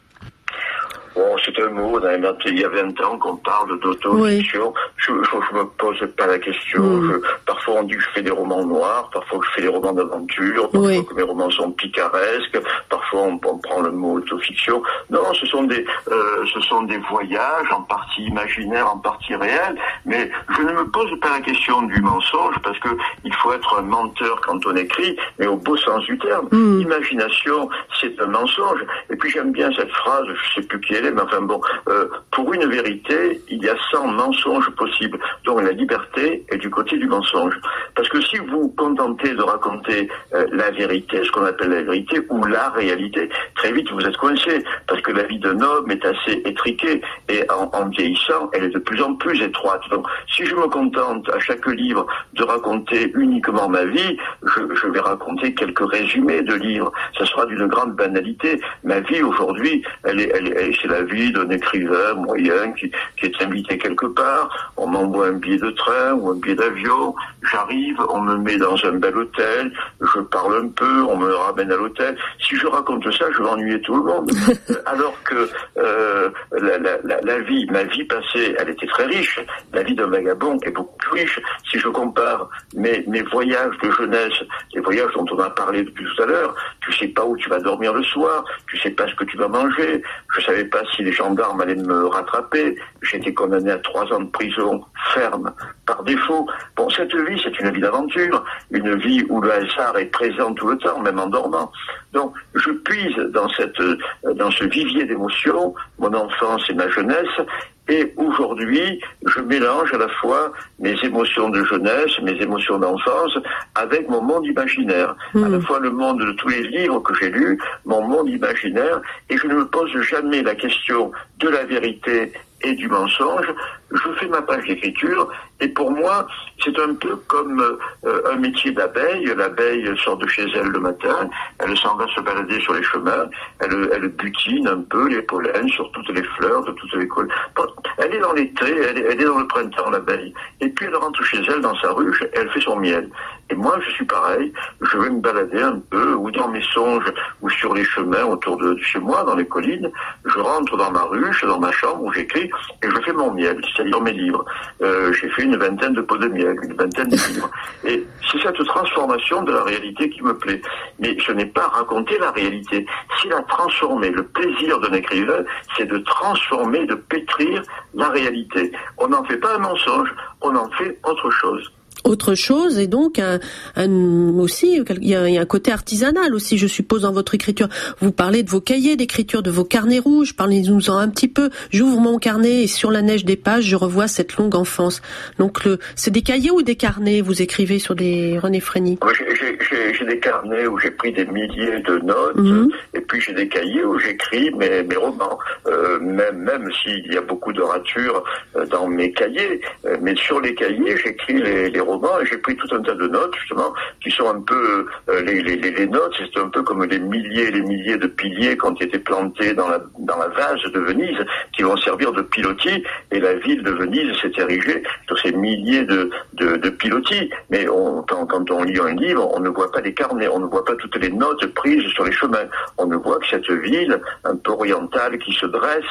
Bon, c'est un mot, il y a vingt ans qu'on parle d'autofiction. Oui. Je ne me pose pas la question. Mm. Je, parfois on dit que je fais des romans noirs, parfois que je fais des romans d'aventure, parfois oui. que mes romans sont picaresques, parfois on, on prend le mot autofiction. Non, ce sont des euh, ce sont des voyages, en partie imaginaires, en partie réels, mais je ne me pose pas la question du mensonge, parce que il faut être un menteur quand on écrit, mais au beau sens du terme. Mm. L'imagination, c'est un mensonge. Et puis j'aime bien cette phrase, je sais plus qui elle est, mais enfin bon, euh, pour une vérité, il y a cent mensonges possibles. Donc la liberté est du côté du mensonge. Parce que si vous vous contentez de raconter euh, la vérité, ce qu'on appelle la vérité, ou la réalité, très vite vous êtes coincé, parce que la vie d'un homme est assez étriquée, et en, en vieillissant, elle est de plus en plus étroite. Donc si je me contente à chaque livre de raconter uniquement ma vie, je, je vais raconter quelques résumés de livres. Ça sera d'une grande banalité. Ma vie aujourd'hui, elle est, elle est, c'est la vie d'un écrivain moyen qui, qui est invité quelque part, on m'envoie un billet de train ou un billet d'avion, j'arrive, on me met dans un bel hôtel, je parle un peu, on me ramène à l'hôtel. Si je raconte ça, je vais ennuyer tout le monde. Alors que euh, la, la, la, la vie, ma vie passée, elle était très riche. La vie d'un vagabond est beaucoup plus riche. Si je compare mes, mes voyages de jeunesse, les voyages dont on a parlé depuis tout à l'heure, tu sais pas où tu vas dormir le soir, tu sais pas ce que tu vas manger, je savais pas si les gendarmes allaient me rattraper, j'étais condamné à trois ans de prison ferme par défaut. Bon, cette vie, c'est une vie d'aventure, une vie où le hasard est présent tout le temps, même en dormant. Donc, je puise dans cette, dans ce vivier d'émotions, mon enfance et ma jeunesse, et aujourd'hui, je mélange à la fois mes émotions de jeunesse, mes émotions d'enfance, avec mon monde imaginaire. Mmh. À la fois le monde de tous les livres que j'ai lus, mon monde imaginaire, et je ne me pose jamais la question de la vérité et du mensonge. Je fais ma page d'écriture, et pour moi, c'est un peu comme euh, un métier d'abeille. L'abeille sort de chez elle le matin, elle s'en va se balader sur les chemins, elle, elle butine un peu les pollens sur toutes les fleurs, de toutes les cols. Bon, elle est dans l'été, elle est, elle est dans le printemps, l'abeille. Et puis elle rentre chez elle dans sa ruche, et elle fait son miel. Et moi, je suis pareil, je vais me balader un peu, ou dans mes songes, ou sur les chemins autour de chez moi, dans les collines. Je rentre dans ma ruche, dans ma chambre où j'écris, et je fais mon miel, c'est-à-dire mes livres. Euh, j'ai fait une vingtaine de pots de miel, une vingtaine de livres. Et c'est cette transformation de la réalité qui me plaît. Mais ce n'est pas raconter la réalité, c'est la transformer. Le plaisir d'un écrivain, c'est de transformer, de pétrir la réalité. On n'en fait pas un mensonge, on en fait autre chose. Autre chose, et donc un, un, aussi il y, a, il y a un côté artisanal aussi, je suppose, dans votre écriture. Vous parlez de vos cahiers d'écriture, de vos carnets rouges, parlez-nous-en un petit peu. J'ouvre mon carnet et sur la neige des pages, je revois cette longue enfance. Donc le, c'est des cahiers ou des carnets vous écrivez sur des René Frény? J'ai, j'ai, j'ai des carnets où j'ai pris des milliers de notes, mmh. et puis j'ai des cahiers où j'écris mes, mes romans. Euh, même même s'il y a beaucoup de ratures euh, dans mes cahiers, euh, mais sur les cahiers, j'écris les, les romans, et j'ai pris tout un tas de notes, justement, qui sont un peu, euh, les, les, les notes, c'est un peu comme les milliers et les milliers de piliers qui ont été plantés dans la, dans la vase de Venise, qui vont servir de pilotis, et la ville de Venise s'est érigée sur ces milliers de, de, de pilotis. Mais on, quand, quand on lit un livre, on ne voit pas les carnets, on ne voit pas toutes les notes prises sur les chemins. On ne voit que cette ville, un peu orientale, qui se dresse,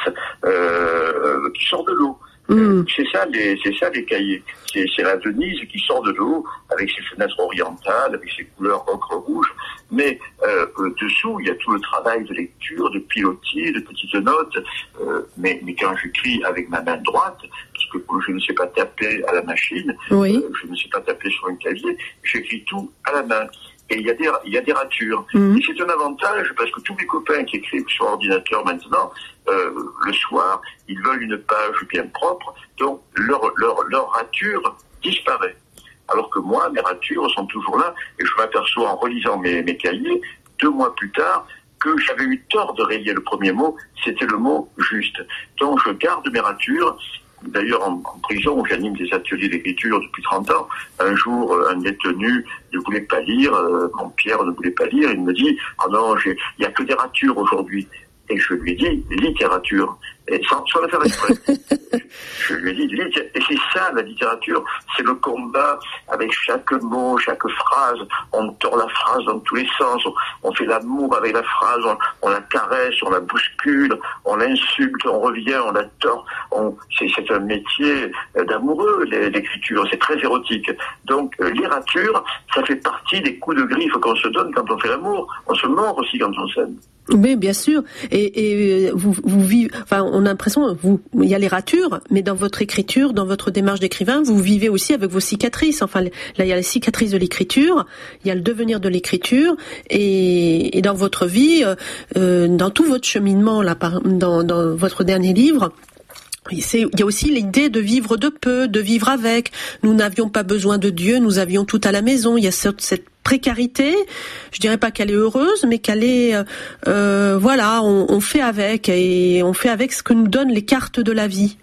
euh, qui sort de l'eau. Mmh. C'est ça les, c'est ça les cahiers. C'est, c'est la Venise qui sort de l'eau avec ses fenêtres orientales, avec ses couleurs ocre rouge. Mais euh, dessous, il y a tout le travail de lecture, de pilotis, de petites notes. Euh, mais, mais quand j'écris avec ma main droite, parce que je ne sais pas taper à la machine, oui. euh, je ne sais pas taper sur un clavier, j'écris tout à la main. Et il y a des, il y a des ratures. Mmh. Et c'est un avantage parce que tous mes copains qui écrivent sur ordinateur maintenant, euh, le soir, ils veulent une page bien propre, donc leur, leur, leur rature disparaît. Alors que moi, mes ratures sont toujours là, et je m'aperçois en relisant mes, mes cahiers, deux mois plus tard, que j'avais eu tort de rayer le premier mot, c'était le mot juste. Donc je garde mes ratures, d'ailleurs en, en prison où j'anime des ateliers d'écriture depuis trente ans, un jour un détenu ne voulait pas lire, euh, quand Pierre ne voulait pas lire, il me dit « Ah non, il n'y a que des ratures aujourd'hui ». Et je lui ai dit, littérature. Et sans, sans le faire exprès. Je lui ai dit, littérature. Et c'est ça, la littérature. C'est le combat avec chaque mot, chaque phrase. On tord la phrase dans tous les sens. On, on fait l'amour avec la phrase. On, on la caresse, on la bouscule, on l'insulte, on revient, on la tord. On, c'est, c'est un métier d'amoureux, l'écriture. C'est très érotique. Donc, euh, littérature, ça fait partie des coups de griffe qu'on se donne quand on fait l'amour. On se mord aussi quand on s'aime. Oui, bien sûr. Et, et vous, vous vivez. Enfin, on a l'impression, vous, il y a les ratures, mais dans votre écriture, dans votre démarche d'écrivain, vous vivez aussi avec vos cicatrices. Enfin, là, il y a les cicatrices de l'écriture, il y a le devenir de l'écriture, et, et dans votre vie, euh, dans tout votre cheminement, là, par, dans, dans votre dernier livre. C'est, il y a aussi l'idée de vivre de peu, de vivre avec. Nous n'avions pas besoin de Dieu, nous avions tout à la maison. Il y a cette, cette précarité. Je dirais pas qu'elle est heureuse, mais qu'elle est, euh, voilà, on, on fait avec et on fait avec ce que nous donnent les cartes de la vie.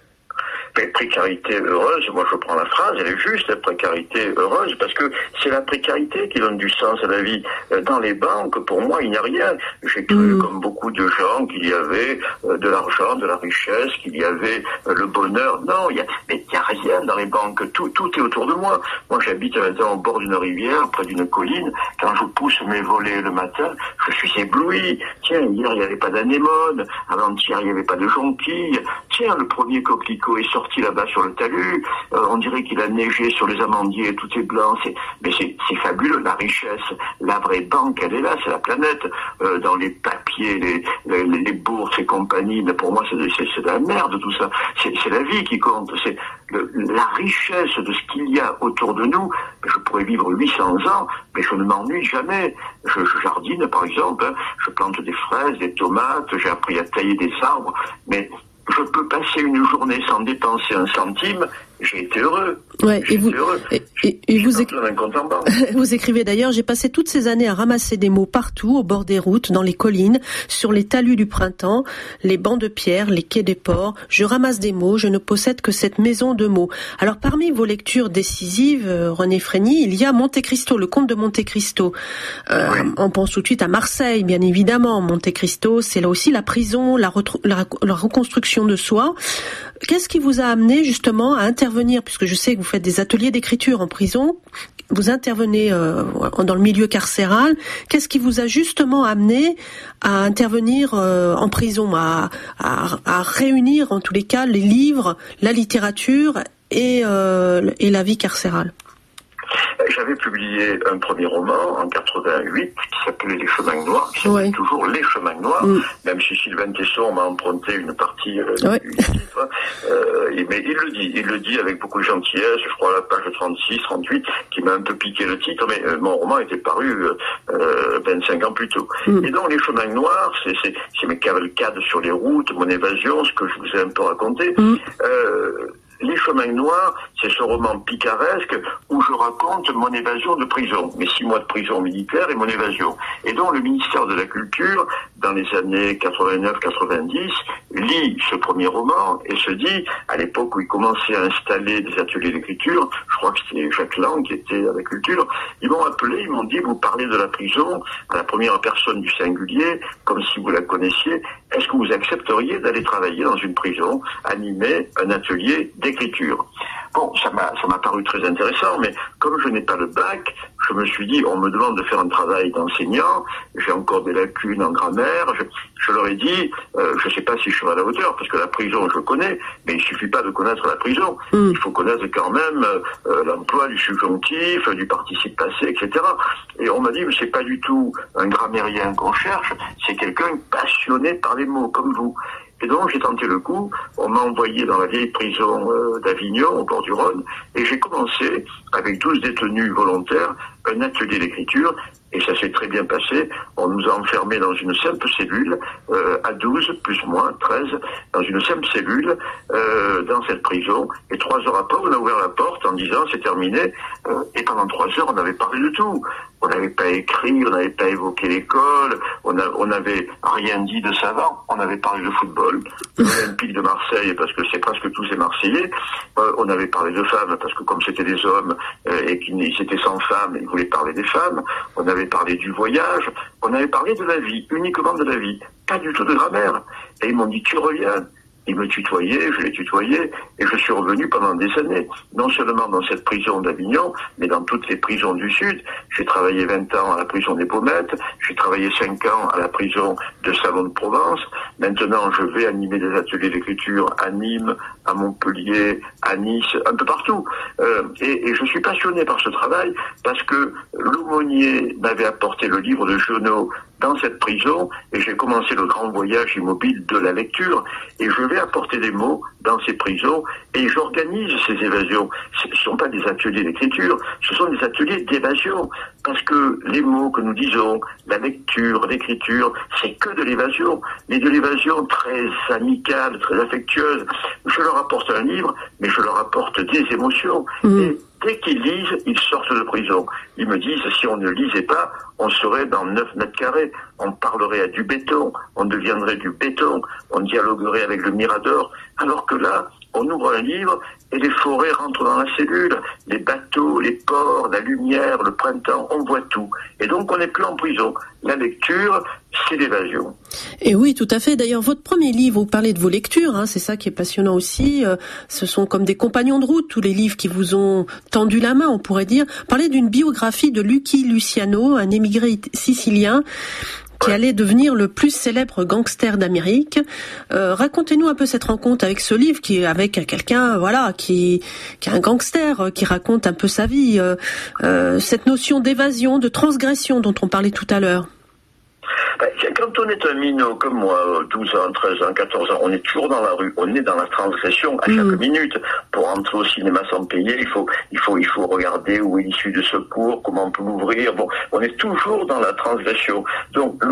Précarité heureuse, moi je prends la phrase, elle est juste, la précarité heureuse, parce que c'est la précarité qui donne du sens à la vie. Dans les banques, pour moi, il n'y a rien. J'ai cru, mmh. comme beaucoup de gens, qu'il y avait de l'argent, de la richesse, qu'il y avait le bonheur. Non, il y a, mais il n'y a rien dans les banques. Tout, tout est autour de moi. Moi, j'habite maintenant au bord d'une rivière, près d'une colline. Quand je pousse mes volets le matin, je suis ébloui. Tiens, hier, il n'y avait pas d'anémone. Avant-hier, il n'y avait pas de jonquille. Tiens, le premier coquelicot est sorti là-bas sur le talus, euh, on dirait qu'il a neigé sur les amandiers, tout est blanc, c'est, mais c'est, c'est fabuleux, la richesse, la vraie banque, elle est là, c'est la planète, euh, dans les papiers, les, les, les bourses et compagnie, mais pour moi c'est, c'est, c'est de la merde tout ça, c'est, c'est la vie qui compte, c'est le, la richesse de ce qu'il y a autour de nous. Je pourrais vivre huit cents ans, mais je ne m'ennuie jamais. Je, je jardine par exemple, hein, je plante des fraises, des tomates, j'ai appris à tailler des arbres, mais je peux passer une journée sans dépenser un centime, j'ai été heureux. Ouais, j'ai et vous, été heureux. Et, et, et vous, éc... vous écrivez d'ailleurs, j'ai passé toutes ces années à ramasser des mots partout, au bord des routes, dans les collines, sur les talus du printemps, les bancs de pierre, les quais des ports. Je ramasse des mots, je ne possède que cette maison de mots. Alors parmi vos lectures décisives, euh, René Frény, il y a Monte Cristo, le comte de Monte Cristo. Euh, oui. On pense tout de suite à Marseille, bien évidemment. Monte Cristo, c'est là aussi la prison, la, retro- la, la reconstruction de soi. Qu'est-ce qui vous a amené justement à intervenir, puisque je sais que vous faites des ateliers d'écriture en prison, vous intervenez euh, dans le milieu carcéral, qu'est-ce qui vous a justement amené à intervenir euh, en prison, à, à, à réunir en tous les cas les livres, la littérature et, euh, et la vie carcérale? J'avais publié un premier roman en quatre-vingt-huit qui s'appelait Les Chemins Noirs, qui s'appelle ouais. toujours Les Chemins Noirs, mmh. même si Sylvain Tesson m'a emprunté une partie euh, ouais. du titre. Euh, et, mais il le dit, il le dit avec beaucoup de gentillesse, je crois à la page trente-six, trente-huit, qui m'a un peu piqué le titre, mais euh, mon roman était paru euh, vingt-cinq ans plus tôt. Mmh. Et donc Les Chemins Noirs, c'est, c'est, c'est mes cavalcades sur les routes, mon évasion, ce que je vous ai un peu raconté. Mmh. Euh, Les Chemins Noirs, c'est ce roman picaresque où je raconte mon évasion de prison, mes six mois de prison militaire et mon évasion. Et donc le ministère de la Culture, dans les années quatre-vingt-neuf quatre-vingt-dix, lit ce premier roman et se dit, à l'époque où il commençait à installer des ateliers d'écriture, je crois que c'était Jacques Lang qui était à la Culture, ils m'ont appelé, ils m'ont dit, vous parlez de la prison à la première personne du singulier, comme si vous la connaissiez, est-ce que vous accepteriez d'aller travailler dans une prison, animer un atelier d'écriture? Bon, ça m'a, ça m'a paru très intéressant, mais comme je n'ai pas le bac, je me suis dit, on me demande de faire un travail d'enseignant, j'ai encore des lacunes en grammaire, je, je leur ai dit, euh, je ne sais pas si je serai à la hauteur, parce que la prison, je connais, mais il suffit pas de connaître la prison, mmh. il faut connaître quand même euh, l'emploi du subjonctif, du participe passé, et cetera. Et on m'a dit, mais c'est pas du tout un grammairien qu'on cherche, c'est quelqu'un passionné par les mots, comme vous. Et donc j'ai tenté le coup, on m'a envoyé dans la vieille prison euh, d'Avignon, au bord du Rhône, et j'ai commencé, avec douze détenus volontaires, un atelier d'écriture, et ça s'est très bien passé. On nous a enfermés dans une simple cellule, euh, à douze, plus ou moins, treize, dans une simple cellule, euh, dans cette prison. Et trois heures après, on a ouvert la porte en disant c'est terminé. Euh, et pendant trois heures, on avait parlé de tout. On n'avait pas écrit, on n'avait pas évoqué l'école, on a, on n'avait rien dit de savant. On avait parlé de football, de l'Olympique de Marseille, parce que c'est presque tous les Marseillais. Euh, on avait parlé de femmes, parce que comme c'était des hommes euh, et qu'ils étaient sans femmes, ils voulaient parler des femmes. On avait parlé du voyage. On avait parlé de la vie, uniquement de la vie. Pas du tout de grammaire. Et ils m'ont dit, tu reviens. Ils me tutoyaient, je les tutoyais, et je suis revenu pendant des années, non seulement dans cette prison d'Avignon, mais dans toutes les prisons du Sud. J'ai travaillé vingt ans à la prison des Baumettes, j'ai travaillé cinq ans à la prison de Salon-de-Provence. Maintenant, je vais animer des ateliers d'écriture à Nîmes, à Montpellier, à Nice, un peu partout. Euh, et, et je suis passionné par ce travail, parce que l'aumônier m'avait apporté le livre de Giono dans cette prison, et j'ai commencé le grand voyage immobile de la lecture, et je vais apporter des mots dans ces prisons, et j'organise ces évasions. Ce ne sont pas des ateliers d'écriture, ce sont des ateliers d'évasion, parce que les mots que nous disons, la lecture, l'écriture, c'est que de l'évasion, mais de l'évasion très amicale, très affectueuse. Je leur apporte un livre, mais je leur apporte des émotions, mmh. et dès qu'ils lisent, ils sortent de prison. Ils me disent, si on ne lisait pas, on serait dans neuf mètres carrés. On parlerait à du béton. On deviendrait du béton. On dialoguerait avec le Mirador. Alors que là, on ouvre un livre et les forêts rentrent dans la cellule. Les bateaux, les ports, la lumière, le printemps, on voit tout. Et donc, on n'est plus en prison. La lecture, c'est l'évasion. Et oui, tout à fait. D'ailleurs, votre premier livre, vous parlez de vos lectures, hein, c'est ça qui est passionnant aussi. Euh, ce sont comme des compagnons de route, tous les livres qui vous ont tendu la main, on pourrait dire. Parlez d'une biographie de Lucky Luciano, un émigré sicilien qui allait devenir le plus célèbre gangster d'Amérique. Euh, racontez-nous un peu cette rencontre avec ce livre, qui est avec quelqu'un, voilà, qui, qui est un gangster, qui raconte un peu sa vie. Euh, euh, cette notion d'évasion, de transgression dont on parlait tout à l'heure. Quand on est un minot comme moi, douze ans, treize ans, quatorze ans, on est toujours dans la rue, on est dans la transgression à chaque mmh. minute. Pour entrer au cinéma sans payer, il faut, il faut, il faut regarder où est l'issue de secours, comment on peut l'ouvrir. Bon, on est toujours dans la transgression. Donc,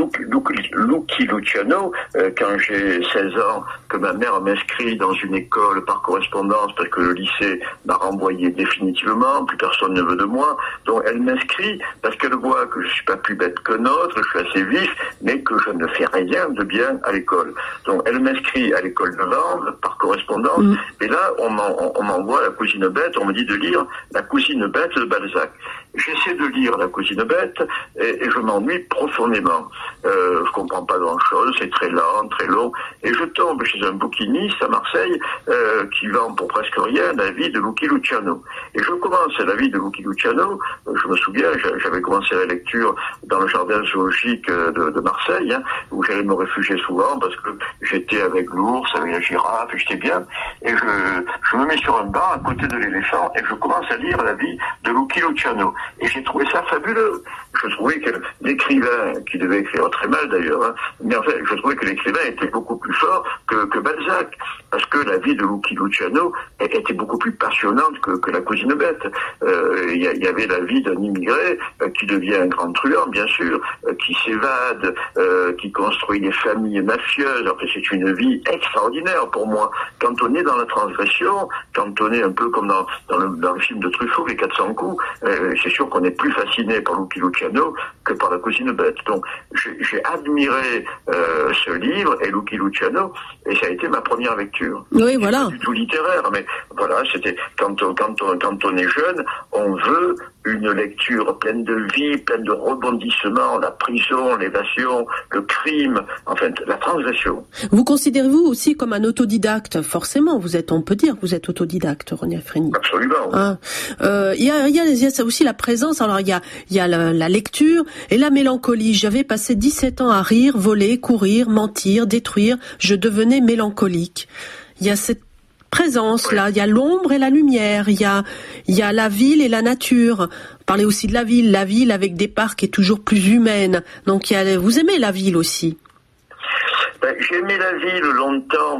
Lucky Luciano, euh, quand j'ai seize ans, que ma mère m'inscrit dans une école par correspondance parce que le lycée m'a renvoyé définitivement, plus personne ne veut de moi. Donc, elle m'inscrit parce qu'elle voit que je suis pas plus bête qu'un autre, je suis assez vif, mais que je ne fais rien de bien à l'école. Donc, elle m'inscrit à l'école de Vanves par correspondance, mmh. et là, on, on, on m'envoie La Cousine Bête, on me dit de lire La Cousine Bête de Balzac. J'essaie de lire La Cousine Bête, et, et je m'ennuie profondément. Euh, je comprends pas grand-chose, c'est très lent, très long, et je tombe chez un bouquiniste à Marseille, euh, qui vend pour presque rien la vie de Lucky Luciano. Et je commence la vie de Lucky Luciano, je me souviens, j'avais commencé la lecture dans le jardin zoologique de, de Marseille, hein, où j'allais me réfugier souvent parce que j'étais avec l'ours, avec la girafe, et j'étais bien. Et je, je me mets sur un banc à côté de l'éléphant et je commence à lire la vie de Lucky Luciano. Et j'ai trouvé ça fabuleux. Je trouvais que l'écrivain, qui devait écrire très mal d'ailleurs, hein, mais en fait, je trouvais que l'écrivain était beaucoup plus fort que, que Balzac, parce que la vie de Lucky Luciano était beaucoup plus passionnante que, que La Cousine Bête. Euh, il y, y avait la vie d'un immigré euh, qui devient un grand truand, bien sûr, euh, qui s'évade, euh, qui construit des familles mafieuses. En fait, c'est une vie extraordinaire pour moi. Quand on est dans la transgression, quand on est un peu comme dans, dans, le, dans le film de Truffaut, Les quatre cents coups, euh, c'est sûr qu'on est plus fasciné par Lucky Luciano que par La Cousine Bête. Donc, j'ai, j'ai admiré euh, ce livre et Lucky Luciano, et ça a été ma première lecture. Oui, voilà. Pas du tout littéraire, mais voilà, c'était quand on, quand on, quand on est jeune, on veut une lecture pleine de vie, pleine de rebondissements, la prison, l'évasion, le crime, enfin, la transgression. Vous considérez-vous aussi comme un autodidacte? Forcément, vous êtes, on peut dire que vous êtes autodidacte, René Frény. Absolument. Oui. Hein, euh, il y a, il y a, il y a aussi la présence. Alors, il y a, il y a la, la lecture et la mélancolie. J'avais passé dix-sept ans à rire, voler, courir, mentir, détruire. Je devenais mélancolique. Il y a cette présence là, il y a l'ombre et la lumière, il y a il y a la ville et la nature. Parlez aussi de la ville, la ville avec des parcs est toujours plus humaine. Donc il y a, vous aimez la ville aussi? Ben, j'ai aimé la ville longtemps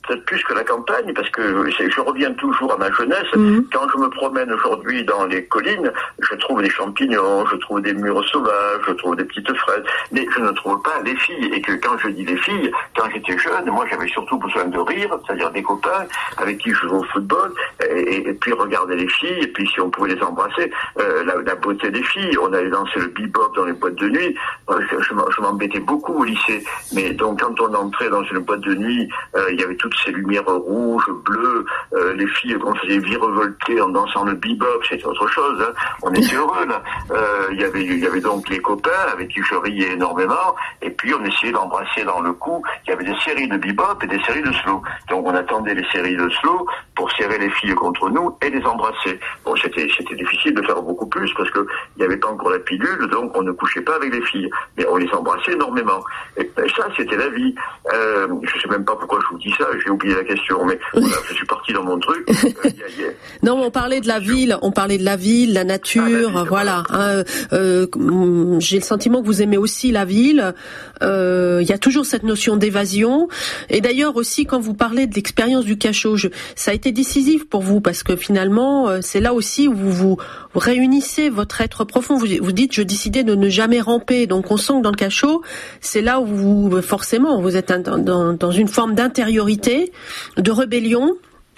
peut-être plus que la campagne, parce que je, je reviens toujours à ma jeunesse. Mmh. Quand je me promène aujourd'hui dans les collines, je trouve des champignons, je trouve des mûres sauvages, je trouve des petites fraises, mais je ne trouve pas les filles. Et que quand je dis les filles, quand j'étais jeune, moi j'avais surtout besoin de rire, c'est-à-dire des copains avec qui je jouais au football, et, et puis regarder les filles, et puis si on pouvait les embrasser, euh, la, la beauté des filles. On allait danser le bebop dans les boîtes de nuit. Je, je, je m'embêtais beaucoup au lycée, mais donc quand on entrait dans une boîte de nuit, euh, il y avait toutes ces lumières rouges, bleues, euh, les filles qu'on faisait virevolter en dansant le bebop, c'était autre chose, hein. On était heureux là. Euh, il y avait, il y avait donc les copains avec qui je riais énormément, et puis on essayait d'embrasser dans le cou. Il y avait des séries de bebop et des séries de slow. Donc on attendait les séries de slow pour serrer les filles contre nous et les embrasser. Bon, c'était, c'était difficile de faire beaucoup plus parce que il n'y avait pas encore la pilule, donc on ne couchait pas avec les filles, mais on les embrassait énormément. Et, et ça, c'était la vie. Euh, je sais même pas pourquoi je vous dis ça, j'ai oublié la question, mais voilà, je suis parti dans mon truc. Euh, y a, y a... Non, on parlait de la ville, on parlait de la ville, la nature, ah, la ville, voilà. Hein, euh, j'ai le sentiment que vous aimez aussi la ville. Euh, il y a toujours cette notion d'évasion. Et d'ailleurs aussi, quand vous parlez de l'expérience du cachot, je, ça a été décisif pour vous parce que finalement, euh, c'est là aussi où vous vous réunissez votre être profond. Vous, vous dites, je décidais de ne jamais ramper. Donc on sent que dans le cachot, c'est là où vous, forcément, vous êtes dans, dans, dans une forme d'intériorité, de rébellion.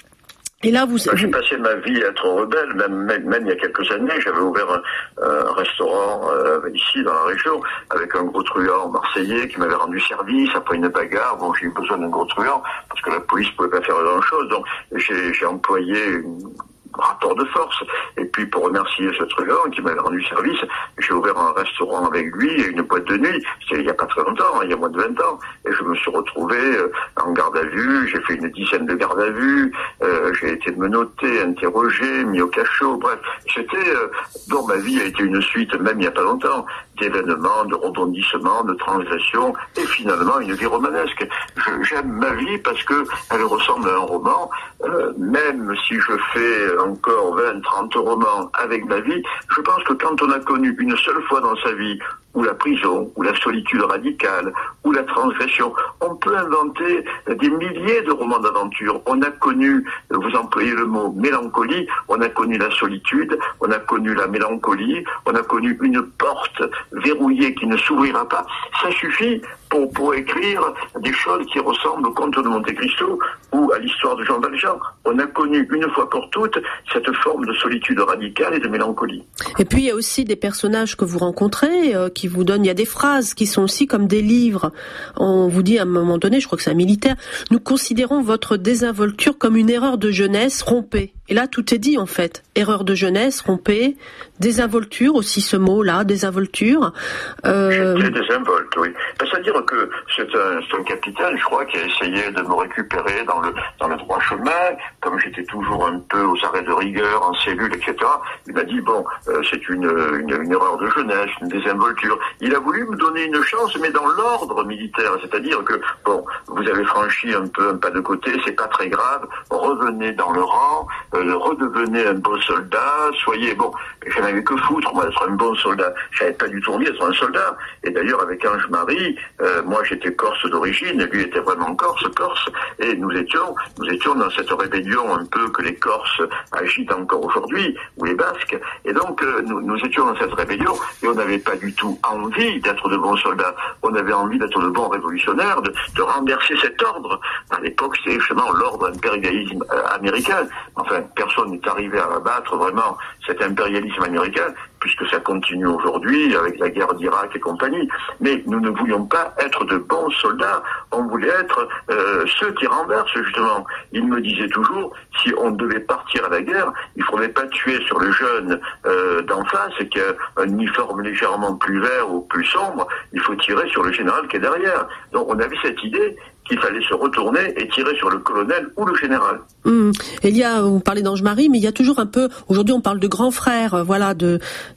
Et là, vous... J'ai passé ma vie à être rebelle, même, même, même il y a quelques années, j'avais ouvert un, un restaurant euh, ici dans la région avec un gros truand marseillais qui m'avait rendu service après une bagarre. Bon, j'ai eu besoin d'un gros truand parce que la police pouvait pas faire grand-chose, donc j'ai, j'ai employé une rapport de force. Et puis pour remercier ce truand qui m'avait rendu service, j'ai ouvert un restaurant avec lui et une boîte de nuit. C'était il n'y a pas très longtemps, hein, il y a moins de vingt ans. Et je me suis retrouvé euh, en garde à vue, j'ai fait une dizaine de gardes à vue, euh, j'ai été menotté, interrogé, mis au cachot, bref. C'était, euh, bon, ma vie a été une suite, même il n'y a pas longtemps, d'événements, de rebondissements, de transgressions, et finalement une vie romanesque. Je, j'aime ma vie parce que elle ressemble à un roman, euh, même si je fais encore vingt, trente romans avec ma vie, je pense que quand on a connu une seule fois dans sa vie ou la prison, ou la solitude radicale, ou la transgression, on peut inventer des milliers de romans d'aventure. On a connu, vous employez le mot mélancolie, on a connu la solitude, on a connu la mélancolie, on a connu une porte verrouillée qui ne s'ouvrira pas. Ça suffit pour, pour écrire des choses qui ressemblent au conte de Monte Cristo ou à l'histoire de Jean Valjean. On a connu une fois pour toutes cette forme de solitude radicale et de mélancolie. Et puis il y a aussi des personnages que vous rencontrez, euh, qui vous donnent, il y a des phrases qui sont aussi comme des livres. On vous dit à un moment donné, je crois que c'est un militaire, nous considérons votre désinvolture comme une erreur de jeunesse, rompez. Et là, tout est dit en fait. Erreur de jeunesse, rompez, désinvolture aussi ce mot-là, désinvolture. Euh... J'étais désinvolte, oui. C'est-à-dire que c'est un, c'est un capitaine, je crois, qui a essayé de me récupérer dans le dans le droit chemin, comme j'étais toujours un peu aux arrêts de rigueur, en cellule, et cetera. Il m'a dit, bon, euh, c'est une, une, une erreur de jeunesse, une désinvolture. Il a voulu me donner une chance, mais dans l'ordre militaire. C'est-à-dire que, bon, vous avez franchi un peu un pas de côté, c'est pas très grave, revenez dans le rang, euh, redevenez un bon soldat, soyez, bon, j'en avais que foutre, moi, d'être un bon soldat. J'avais pas du tout envie d'être un soldat. Et d'ailleurs, avec Ange-Marie, euh, moi, j'étais corse d'origine, lui était vraiment corse, corse, et nous étions, nous étions dans cette rébellion un peu que les Corses agitent encore aujourd'hui, ou les Basques. Et donc, euh, nous, nous étions dans cette rébellion, et on n'avait pas du tout envie d'être de bons soldats. On avait envie d'être de bons révolutionnaires, de, de renverser cet ordre. À l'époque, c'était justement l'ordre impérialisme euh, américain. Enfin, personne n'est arrivé à abattre vraiment cet impérialisme américain, puisque ça continue aujourd'hui avec la guerre d'Irak et compagnie. Mais nous ne voulions pas être de bons soldats. On voulait être euh, ceux qui renversent, justement. Il me disait toujours, si on devait partir à la guerre, il ne faudrait pas tuer sur le jeune euh, d'en face, qui a un uniforme légèrement plus vert ou plus sombre, il faut tirer sur le général qui est derrière. Donc on avait cette idée qu'il fallait se retourner et tirer sur le colonel ou le général. Mmh. Et il y a, vous parlez d'Ange-Marie, mais il y a toujours un peu, aujourd'hui on parle de grand frère, voilà, de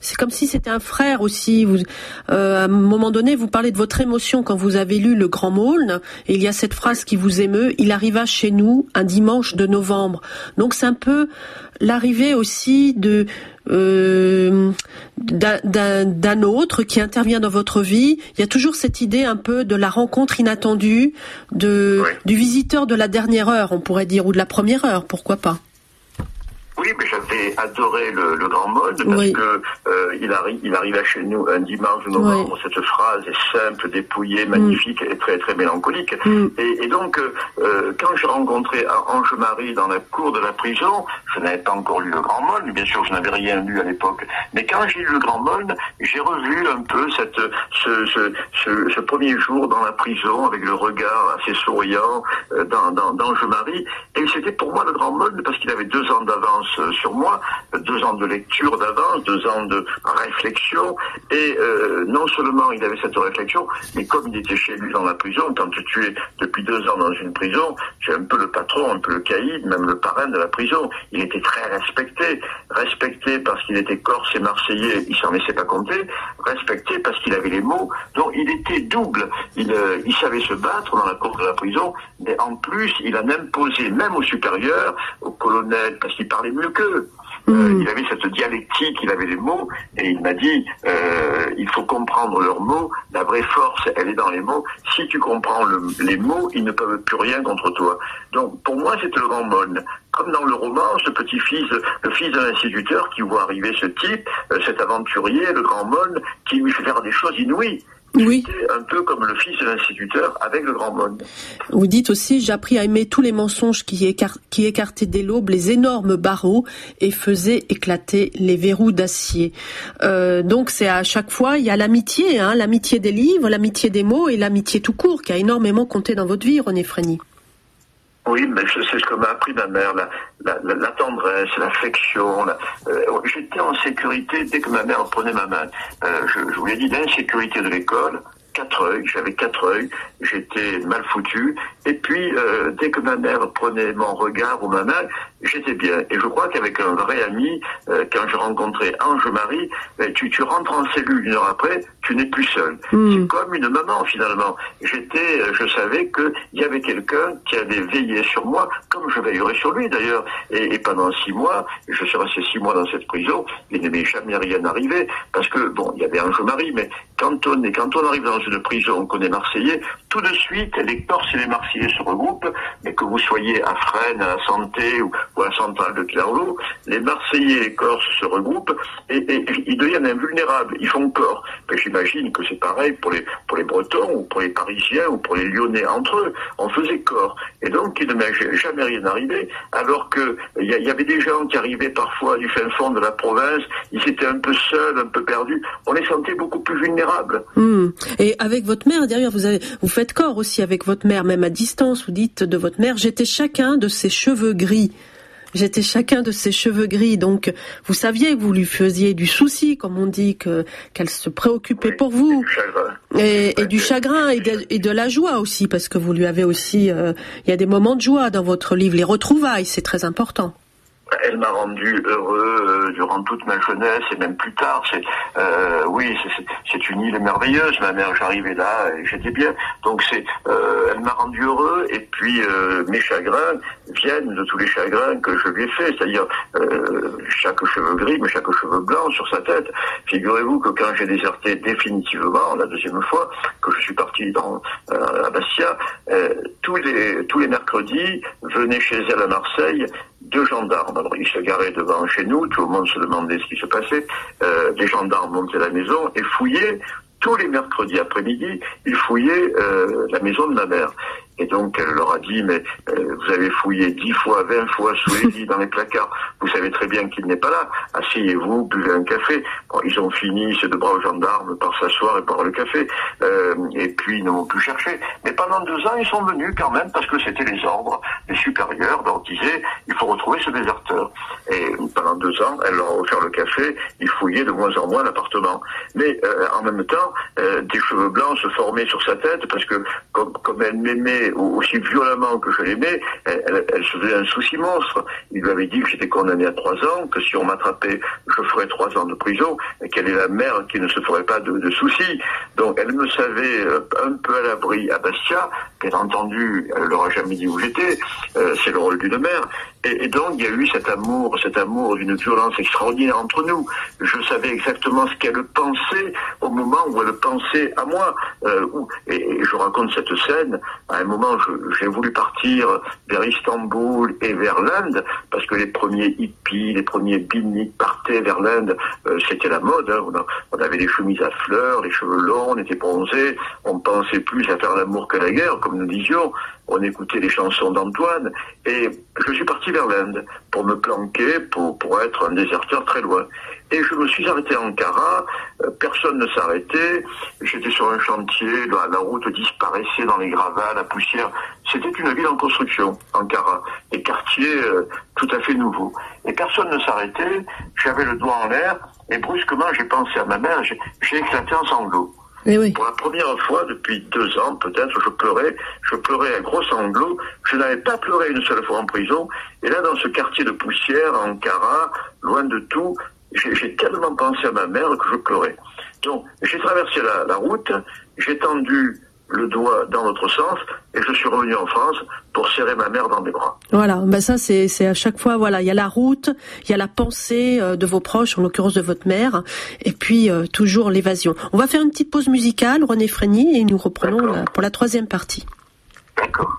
c'est comme si c'était un frère aussi. Vous, euh, à un moment donné, vous parlez de votre émotion quand vous avez lu Le Grand Maulne, et il y a cette phrase qui vous émeut. Il arriva chez nous un dimanche de novembre. Donc c'est un peu l'arrivée aussi de euh, d'un, d'un, d'un autre qui intervient dans votre vie. Il y a toujours cette idée un peu de la rencontre inattendue, de oui. du visiteur de la dernière heure, on pourrait dire, ou de la première heure, pourquoi pas. Oui, mais j'avais adoré le, le Grand Maulne parce oui. que euh, il, arri- il arriva chez nous un dimanche de novembre. Oui. Cette phrase est simple, dépouillée, magnifique mm. et très très mélancolique. Mm. Et, et donc, euh, quand j'ai rencontré Ange-Marie dans la cour de la prison, je n'avais pas encore lu le Grand Maulne, bien sûr, je n'avais rien lu à l'époque. Mais quand j'ai lu le Grand Maulne, j'ai revu un peu cette, ce, ce, ce, ce premier jour dans la prison avec le regard assez souriant euh, dans, dans, d'Ange-Marie. Et c'était pour moi le Grand Maulne parce qu'il avait deux ans d'avance sur moi, deux ans de lecture d'avance, deux ans de réflexion, et euh, non seulement il avait cette réflexion, mais comme il était chez lui dans la prison, quand tu es depuis deux ans dans une prison, tu es un peu le patron, un peu le caïd, même le parrain de la prison. Il était très respecté, respecté parce qu'il était corse et marseillais, il s'en laissait pas compter, respecté parce qu'il avait les mots, donc il était double, il, euh, il savait se battre dans la cour de la prison, mais en plus il en imposait même au supérieur, au colonel, parce qu'il parlait mieux qu'eux. Euh, mmh. Il avait cette dialectique, il avait les mots, et il m'a dit, euh, il faut comprendre leurs mots, la vraie force, elle est dans les mots. Si tu comprends le, les mots, ils ne peuvent plus rien contre toi. Donc, pour moi, c'était le Grand Maulne. Comme dans le roman, ce petit-fils, le fils d'un instituteur qui voit arriver ce type, euh, cet aventurier, le Grand Maulne, qui lui fait faire des choses inouïes. Oui. C'était un peu comme le fils de l'instituteur avec le Grand Maulne. Vous dites aussi, j'ai appris à aimer tous les mensonges qui, écar- qui écartaient dès l'aube les énormes barreaux et faisaient éclater les verrous d'acier. Euh, donc c'est à chaque fois, il y a l'amitié, hein, l'amitié des livres, l'amitié des mots et l'amitié tout court qui a énormément compté dans votre vie, René Frény. Oui, mais c'est ce que m'a appris ma mère, la, la, la, la tendresse, l'affection. La, euh, j'étais en sécurité dès que ma mère prenait ma main. Euh, je, je vous l'ai dit, l'insécurité de l'école, quatre œils, j'avais quatre œils, j'étais mal foutu. Et puis, euh, dès que ma mère prenait mon regard ou ma main, j'étais bien. Et je crois qu'avec un vrai ami, euh, quand je rencontrais Ange-Marie, euh, tu, tu rentres en cellule une heure après, tu n'es plus seul. Mmh. C'est comme une maman, finalement. J'étais, je savais qu'il y avait quelqu'un qui avait veillé sur moi, comme je veillerais sur lui, d'ailleurs. Et, et pendant six mois, je suis resté six mois dans cette prison, il ne m'est jamais rien arrivé, parce que, bon, il y avait Ange-Marie, mais quand on, est, quand on arrive dans une prison, qu'on est Marseillais, tout de suite, les Corses et les Marseillais se regroupent, mais que vous soyez à Fresnes, à la Santé ou, ou à la centrale de Clairvaux, les Marseillais et les Corses se regroupent et, et, et ils deviennent invulnérables, ils font corps. Mais j'imagine que c'est pareil pour les, pour les Bretons ou pour les Parisiens ou pour les Lyonnais entre eux, on faisait corps. Et donc, il ne m'est jamais rien arrivé, alors que il y, y avait des gens qui arrivaient parfois du fin fond de la province, ils étaient un peu seuls, un peu perdus, on les sentait beaucoup plus vulnérables. Mmh. Et avec votre mère, derrière, vous avez, vous faites corps aussi avec votre mère, même à distance, vous dites de votre mère, j'étais chacun de ses cheveux gris. J'étais chacun de ses cheveux gris, donc vous saviez que vous lui faisiez du souci, comme on dit, que qu'elle se préoccupait oui, pour vous, et, et du chagrin et de, et de la joie aussi, parce que vous lui avez aussi, euh, il y a des moments de joie dans votre livre, les retrouvailles, c'est très important. Elle m'a rendu heureux euh, durant toute ma jeunesse et même plus tard. C'est, euh, oui, c'est, c'est une île merveilleuse. Ma mère, j'arrivais là et j'étais bien. Donc c'est, euh, elle m'a rendu heureux. Et puis euh, mes chagrins viennent de tous les chagrins que je lui ai fait, c'est-à-dire euh, chaque cheveu gris, mais chaque cheveu blanc sur sa tête. Figurez-vous que quand j'ai déserté définitivement la deuxième fois, que je suis parti dans euh, à Bastia, euh, tous les tous les mercredis venaient chez elle à Marseille deux gendarmes. Alors, ils se garaient devant chez nous, tout le monde se demandait ce qui se passait. Euh, les gendarmes montaient à la maison et fouillaient, tous les mercredis après-midi, ils fouillaient euh, la maison de ma mère. Et donc, elle leur a dit, mais euh, vous avez fouillé dix fois, vingt fois sous les lits, dans les placards. Vous savez très bien qu'il n'est pas là. Asseyez-vous, buvez un café. Bon, ils ont fini, ces deux braves gendarmes, par s'asseoir et boire le café. Euh, et depuis, ils ne m'ont plus cherché. Mais pendant deux ans, ils sont venus quand même, parce que c'était les ordres, les supérieurs, leur disaient, il faut retrouver ce déserteur. Et pendant deux ans, elle leur a offert le café, ils fouillaient de moins en moins l'appartement. Mais euh, en même temps, euh, des cheveux blancs se formaient sur sa tête, parce que comme, comme elle m'aimait aussi violemment que je l'aimais, elle, elle, elle se faisait un souci monstre. Il lui avait dit que j'étais condamné à trois ans, que si on m'attrapait, je ferais trois ans de prison, et qu'elle est la mère qui ne se ferait pas de, de soucis. Donc elle me savait un peu à l'abri à Bastia. Bien entendu, elle ne leur a jamais dit où j'étais. Euh, c'est le rôle d'une mère. Et, et donc il y a eu cet amour, cet amour d'une violence extraordinaire entre nous. Je savais exactement ce qu'elle pensait au moment où elle pensait à moi. Euh, où, et, et je raconte cette scène. À un moment, je, j'ai voulu partir vers Istanbul et vers l'Inde, parce que les premiers hippies, les premiers beatniks partaient vers l'Inde. Euh, c'était la mode. Hein. On, a, on avait les chemises à fleurs, les cheveux longs, on était bronzés. On pensait plus à faire l'amour que la guerre, comme nous disions. On écoutait les chansons d'Antoine. Et je suis parti vers l'Inde pour me planquer, pour, pour être un déserteur très loin. Et je me suis arrêté à Ankara, euh, personne ne s'arrêtait, j'étais sur un chantier, la, la route disparaissait dans les gravats, la poussière. C'était une ville en construction, Ankara, des quartiers euh, tout à fait nouveaux. Et personne ne s'arrêtait, j'avais le doigt en l'air, et brusquement j'ai pensé à ma mère, j'ai, j'ai éclaté en sanglots. Et oui. Pour la première fois depuis deux ans, peut-être, je pleurais, je pleurais à gros sanglots. Je n'avais pas pleuré une seule fois en prison. Et là, dans ce quartier de poussière, à Ankara, loin de tout, j'ai, j'ai tellement pensé à ma mère que je pleurais. Donc, j'ai traversé la, la route, j'ai tendu le doigt dans l'autre sens, et je suis revenu en France pour serrer ma mère dans mes bras. Voilà, ben ça c'est, c'est à chaque fois, voilà, il y a la route, il y a la pensée euh, de vos proches, en l'occurrence de votre mère, et puis euh, toujours l'évasion. On va faire une petite pause musicale, René Frény, et nous reprenons la, pour la troisième partie. D'accord.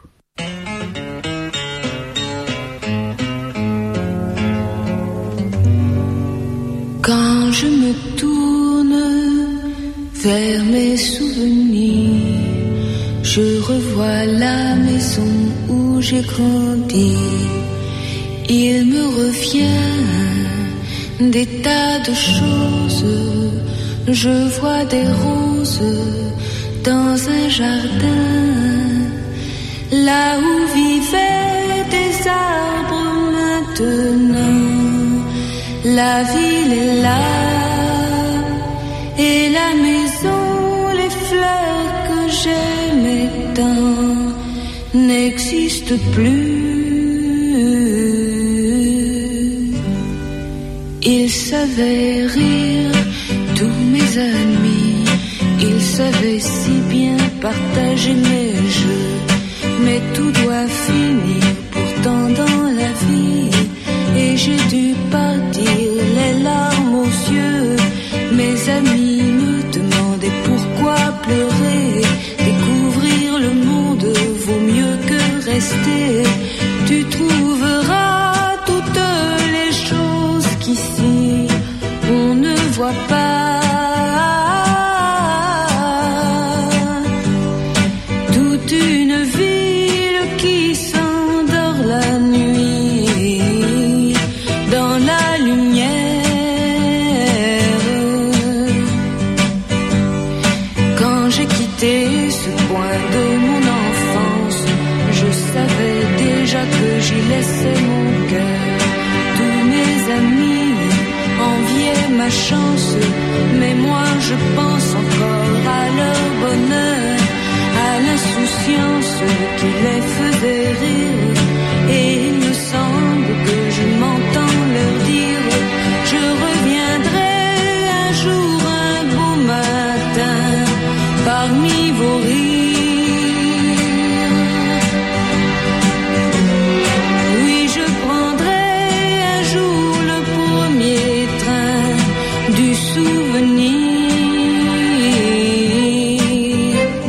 Quand je me tourne vers mes souvenirs, je revois la maison où j'ai grandi. Il me revient des tas de choses. Je vois des roses dans un jardin, là où vivaient des arbres maintenant. La ville est là, et la maison, les fleurs que j'aimais tant n'existent plus. Ils savaient rire, tous mes amis, ils savaient si bien partager mes jeux, mais tout doit finir pourtant dans la vie. Et j'ai dû partir, les larmes aux yeux. Mes amis me demandaient pourquoi pleurer. Découvrir le monde vaut mieux que rester. Tu trouveras toutes les choses qu'ici on ne voit pas. Toute une ville qui s'endort la nuit. Ce coin de mon enfance, je savais déjà que j'y laissais mon cœur. Tous mes amis enviaient ma chance, mais moi je pense encore à leur bonheur, à l'insouciance qui les faisait rire. Et il me semble que je m'entends leur dire: je reviendrai un jour, un beau matin, parmi vos rires. Oui, je prendrai un jour le premier train du souvenir.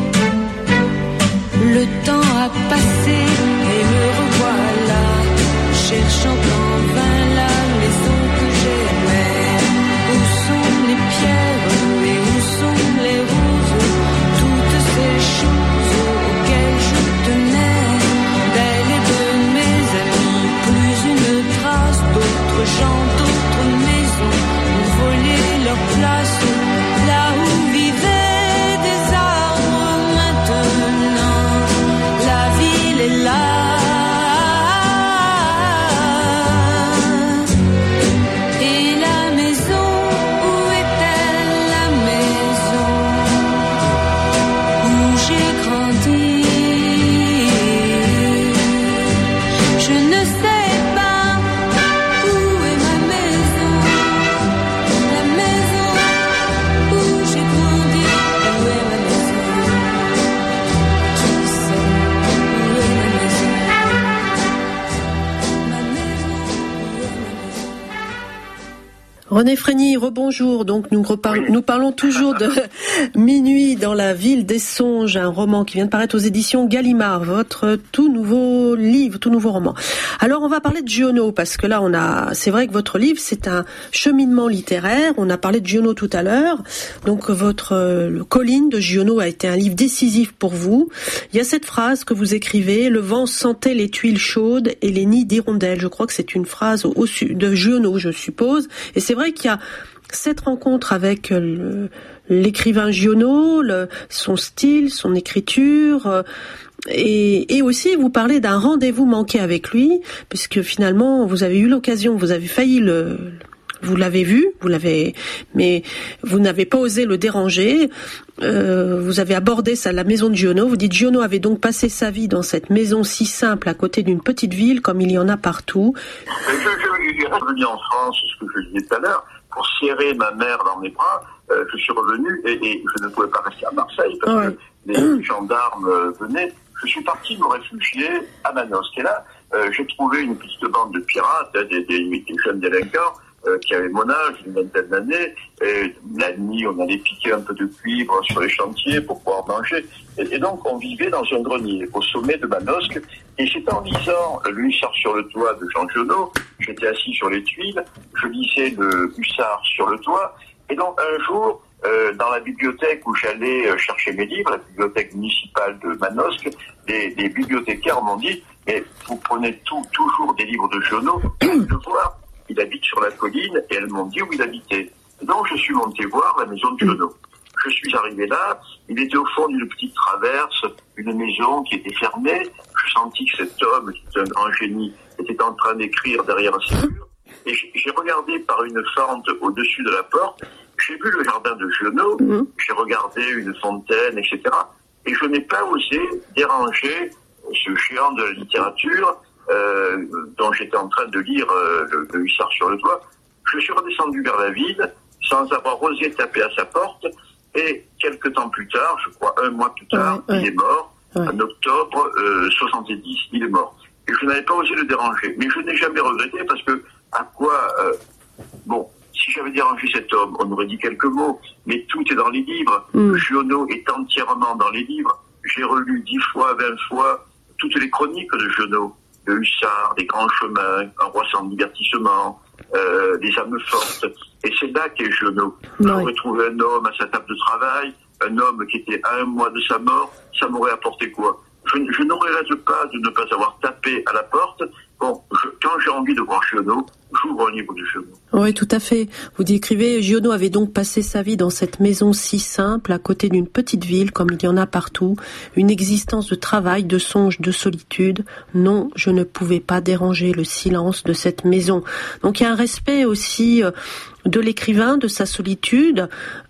René Frény, rebonjour. Donc nous, reparl- oui. nous parlons toujours de Minuit dans la ville des songes, un roman qui vient de paraître aux éditions Gallimard, votre tout nouveau livre, tout nouveau roman. Alors on va parler de Giono, parce que là on a, c'est vrai que votre livre c'est un cheminement littéraire. On a parlé de Giono tout à l'heure. Donc votre le Colline de Giono a été un livre décisif pour vous. Il y a cette phrase que vous écrivez: le vent sentait les tuiles chaudes et les nids d'hirondelles. Je crois que c'est une phrase au, au, de Giono, je suppose. Et c'est C'est vrai qu'il y a cette rencontre avec le, l'écrivain Giono, le, son style, son écriture, euh, et, et aussi vous parlez d'un rendez-vous manqué avec lui, puisque finalement vous avez eu l'occasion, vous avez failli le, vous l'avez vu, vous l'avez, mais vous n'avez pas osé le déranger. Euh, vous avez abordé ça, la maison de Giono. Vous dites: Giono avait donc passé sa vie dans cette maison si simple à côté d'une petite ville, comme il y en a partout. Je, je, je suis revenu en France, ce que je disais tout à l'heure, pour serrer ma mère dans mes bras. Euh, je suis revenu et, et je ne pouvais pas rester à Marseille parce ouais. que les mmh. gendarmes euh, venaient. Je suis parti me réfugier à Manosque. Et là, euh, j'ai trouvé une petite bande de pirates, des, des, des jeunes délinquants, Euh, qui avait mon âge, une vingtaine d'années, et la nuit, on allait piquer un peu de cuivre sur les chantiers pour pouvoir manger. Et, et donc, on vivait dans un grenier, au sommet de Manosque, et c'était en lisant Le Hussard sur le toit de Jean Giono. J'étais assis sur les tuiles, je lisais Le Hussard sur le toit, et donc, un jour, euh, dans la bibliothèque où j'allais euh, chercher mes livres, la bibliothèque municipale de Manosque, les, les bibliothécaires m'ont dit: mais vous prenez tout, toujours des livres de Giono, de voir. Il habite sur la colline, et elles m'ont dit où il habitait. Donc je suis monté voir la maison de Giono. Je suis arrivé là, il était au fond d'une petite traverse, une maison qui était fermée. Je sentis que cet homme, qui était un grand génie, était en train d'écrire derrière ses murs. Et j'ai regardé par une fente au-dessus de la porte, j'ai vu le jardin de Giono, mmh. j'ai regardé une fontaine, et cetera. Et je n'ai pas osé déranger ce géant de la littérature, Euh, dont j'étais en train de lire euh, le, le Hussard sur le toit. Je suis redescendu vers la ville sans avoir osé taper à sa porte, et quelque temps plus tard, je crois un mois plus tard, ouais, ouais. il est mort, ouais. en octobre euh, soixante-dix, il est mort. Et je n'avais pas osé le déranger, mais je n'ai jamais regretté, parce que à quoi euh, bon, si j'avais dérangé cet homme, on aurait dit quelques mots, mais tout est dans les livres. Mm. Giono est entièrement dans les livres. J'ai relu dix fois, vingt fois toutes les chroniques de Giono. Le Hussard, des grands chemins, un roi sans divertissement, euh, des âmes fortes. Et c'est là qu'est Giono. Ouais. J'aurais trouvé un homme à sa table de travail, un homme qui était à un mois de sa mort, ça m'aurait apporté quoi? Je, je ne regrette pas de ne pas avoir tapé à la porte. Bon, je, quand j'ai envie de voir Giono, j'ouvre un livre de Giono. Oui, tout à fait. Vous décrivez, Giono avait donc passé sa vie dans cette maison si simple, à côté d'une petite ville, comme il y en a partout, une existence de travail, de songe, de solitude. Non, je ne pouvais pas déranger le silence de cette maison. Donc il y a un respect aussi euh, de l'écrivain, de sa solitude.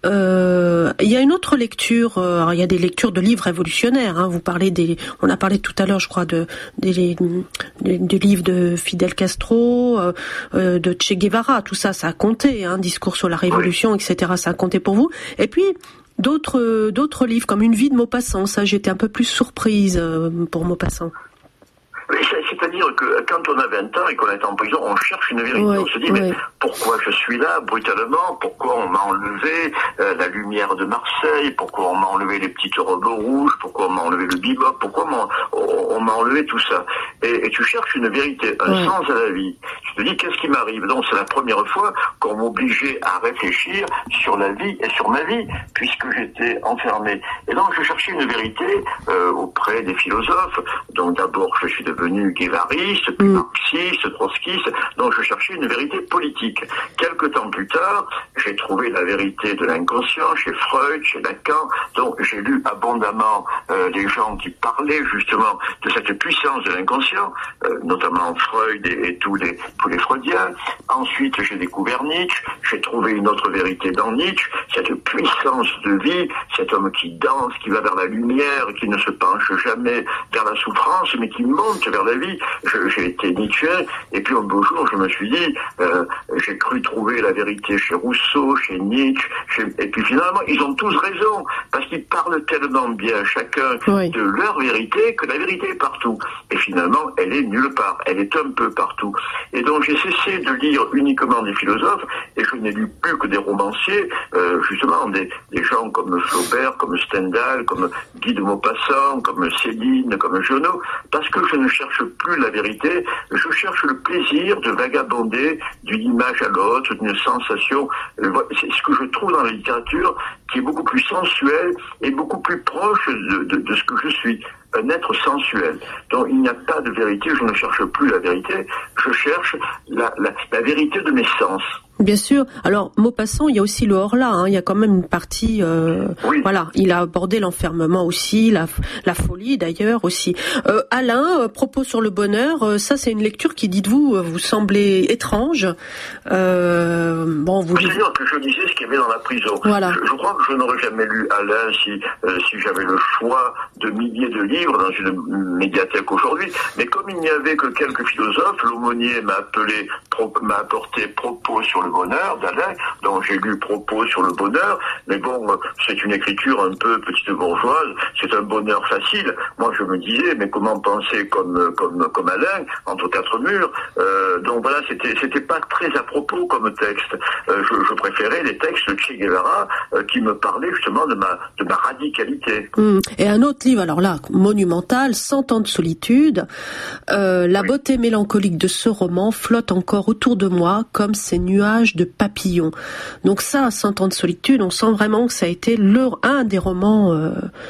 Euh, il y a une autre lecture, euh, alors il y a des lectures de livres révolutionnaires, hein. Vous parlez des, on a parlé tout à l'heure, je crois, de, des, des, des livres de Fidel Castro, euh, euh, de Che Guevara, tout ça, ça a compté, hein, Discours sur la Révolution, et cetera, ça a compté pour vous. Et puis, d'autres, d'autres livres, comme Une vie de Maupassant, ça, j'étais un peu plus surprise euh, pour Maupassant. Oui, c'est-à-dire que quand on a vingt ans et qu'on est en prison, on cherche une vérité. Oui, on se dit, oui. mais pourquoi je suis là brutalement? Pourquoi on m'a enlevé euh, la lumière de Marseille? Pourquoi on m'a enlevé les petites robes rouges? Pourquoi on m'a enlevé le bebop? Pourquoi on, on m'a enlevé tout ça? et, et tu cherches une vérité, un oui. sens à la vie. Tu te dis, qu'est-ce qui m'arrive? Donc c'est la première fois qu'on m'obligeait à réfléchir sur la vie et sur ma vie, puisque j'étais enfermé. Et donc je cherchais une vérité euh, auprès des philosophes. Donc d'abord, je suis devenu guévariste, puis mm. marxiste, trotskiste, donc je cherchais une vérité politique. Quelque temps plus tard, j'ai trouvé la vérité de l'inconscient chez Freud, chez Lacan, donc j'ai lu abondamment euh, les gens qui parlaient justement de cette puissance de l'inconscient, euh, notamment Freud et, et tous les tous les Freudiens. Ensuite, j'ai découvert Nietzsche, j'ai trouvé une autre vérité dans Nietzsche, cette puissance de vie, cet homme qui danse, qui va vers la lumière, qui ne se penche jamais vers la souffrance, mais qui monte vers la vie. lis, je, j'ai été Nietzschéen, et puis un beau jour, je me suis dit, euh, j'ai cru trouver la vérité chez Rousseau, chez Nietzsche, chez... et puis finalement, ils ont tous raison, parce qu'ils parlent tellement bien chacun oui. de leur vérité, que la vérité est partout. Et finalement, elle est nulle part, elle est un peu partout. Et donc, j'ai cessé de lire uniquement des philosophes, et je n'ai lu plus que des romanciers, euh, justement, des, des gens comme Flaubert, comme Stendhal, comme Guy de Maupassant, comme Céline, comme Giono, parce que je ne cherche plus la vérité, je cherche le plaisir de vagabonder d'une image à l'autre, d'une sensation. C'est ce que je trouve dans la littérature, qui est beaucoup plus sensuelle et beaucoup plus proche de, de, de ce que je suis, un être sensuel. Donc il n'y a pas de vérité, je ne cherche plus la vérité, je cherche la, la, la vérité de mes sens. Bien sûr. Alors, Maupassant, il y a aussi le hors-là. Hein. Il y a quand même une partie. Euh, oui. Voilà. Il a abordé l'enfermement aussi, la, la folie d'ailleurs aussi. Euh, Alain, euh, propos sur le bonheur. Euh, ça, c'est une lecture qui, dites-vous, euh, vous semblait étrange. Euh, bon, vous. C'est-à-dire que je disais ce qu'il y avait dans la prison. Voilà. Je, je crois que je n'aurais jamais lu Alain si euh, si j'avais le choix de milliers de livres dans une médiathèque aujourd'hui. Mais comme il n'y avait que quelques philosophes, l'aumônier m'a appelé, pro, m'a apporté propos sur le bonheur d'Alain, donc j'ai lu propos sur le bonheur, mais bon, c'est une écriture un peu petite bourgeoise, c'est un bonheur facile. Moi, je me disais, mais comment penser comme comme comme Alain entre quatre murs euh, Donc voilà, c'était c'était pas très à propos comme texte. Euh, je, je préférais les textes de Che Guevara euh, qui me parlaient justement de ma de ma radicalité. Mmh. Et un autre livre, alors là, monumental, Cent ans de solitude. Euh, la oui. beauté mélancolique de ce roman flotte encore autour de moi comme ces nuages de papillons. Donc ça, Cent ans de solitude, on sent vraiment que ça a été le, un des romans euh,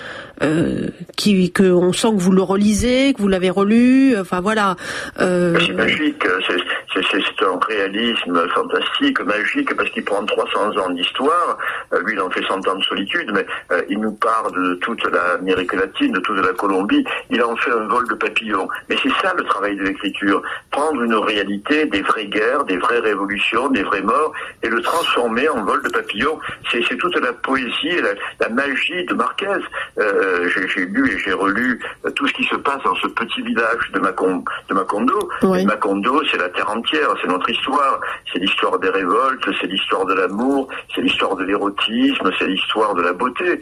euh, qui, que on sent que vous le relisez, que vous l'avez relu. Enfin voilà. Euh... C'est magique. C'est, c'est, c'est un réalisme fantastique, magique, parce qu'il prend trois cents ans d'histoire. Euh, lui, il en fait cent ans de solitude, mais euh, il nous parle de toute l'Amérique latine, de toute la Colombie. Il en fait un vol de papillons. Mais c'est ça le travail de l'écriture. Prendre une réalité, des vraies guerres, des vraies révolutions, des vraies morts, et le transformer en vol de papillons. C'est, c'est toute la poésie et la, la magie de Marquez. Euh, j'ai, j'ai lu et j'ai relu euh, tout ce qui se passe dans ce petit village de, Macon, de Macondo. Oui. Et Macondo, c'est la terre entière, c'est notre histoire. C'est l'histoire des révoltes, c'est l'histoire de l'amour, c'est l'histoire de l'érotisme, c'est l'histoire de la beauté.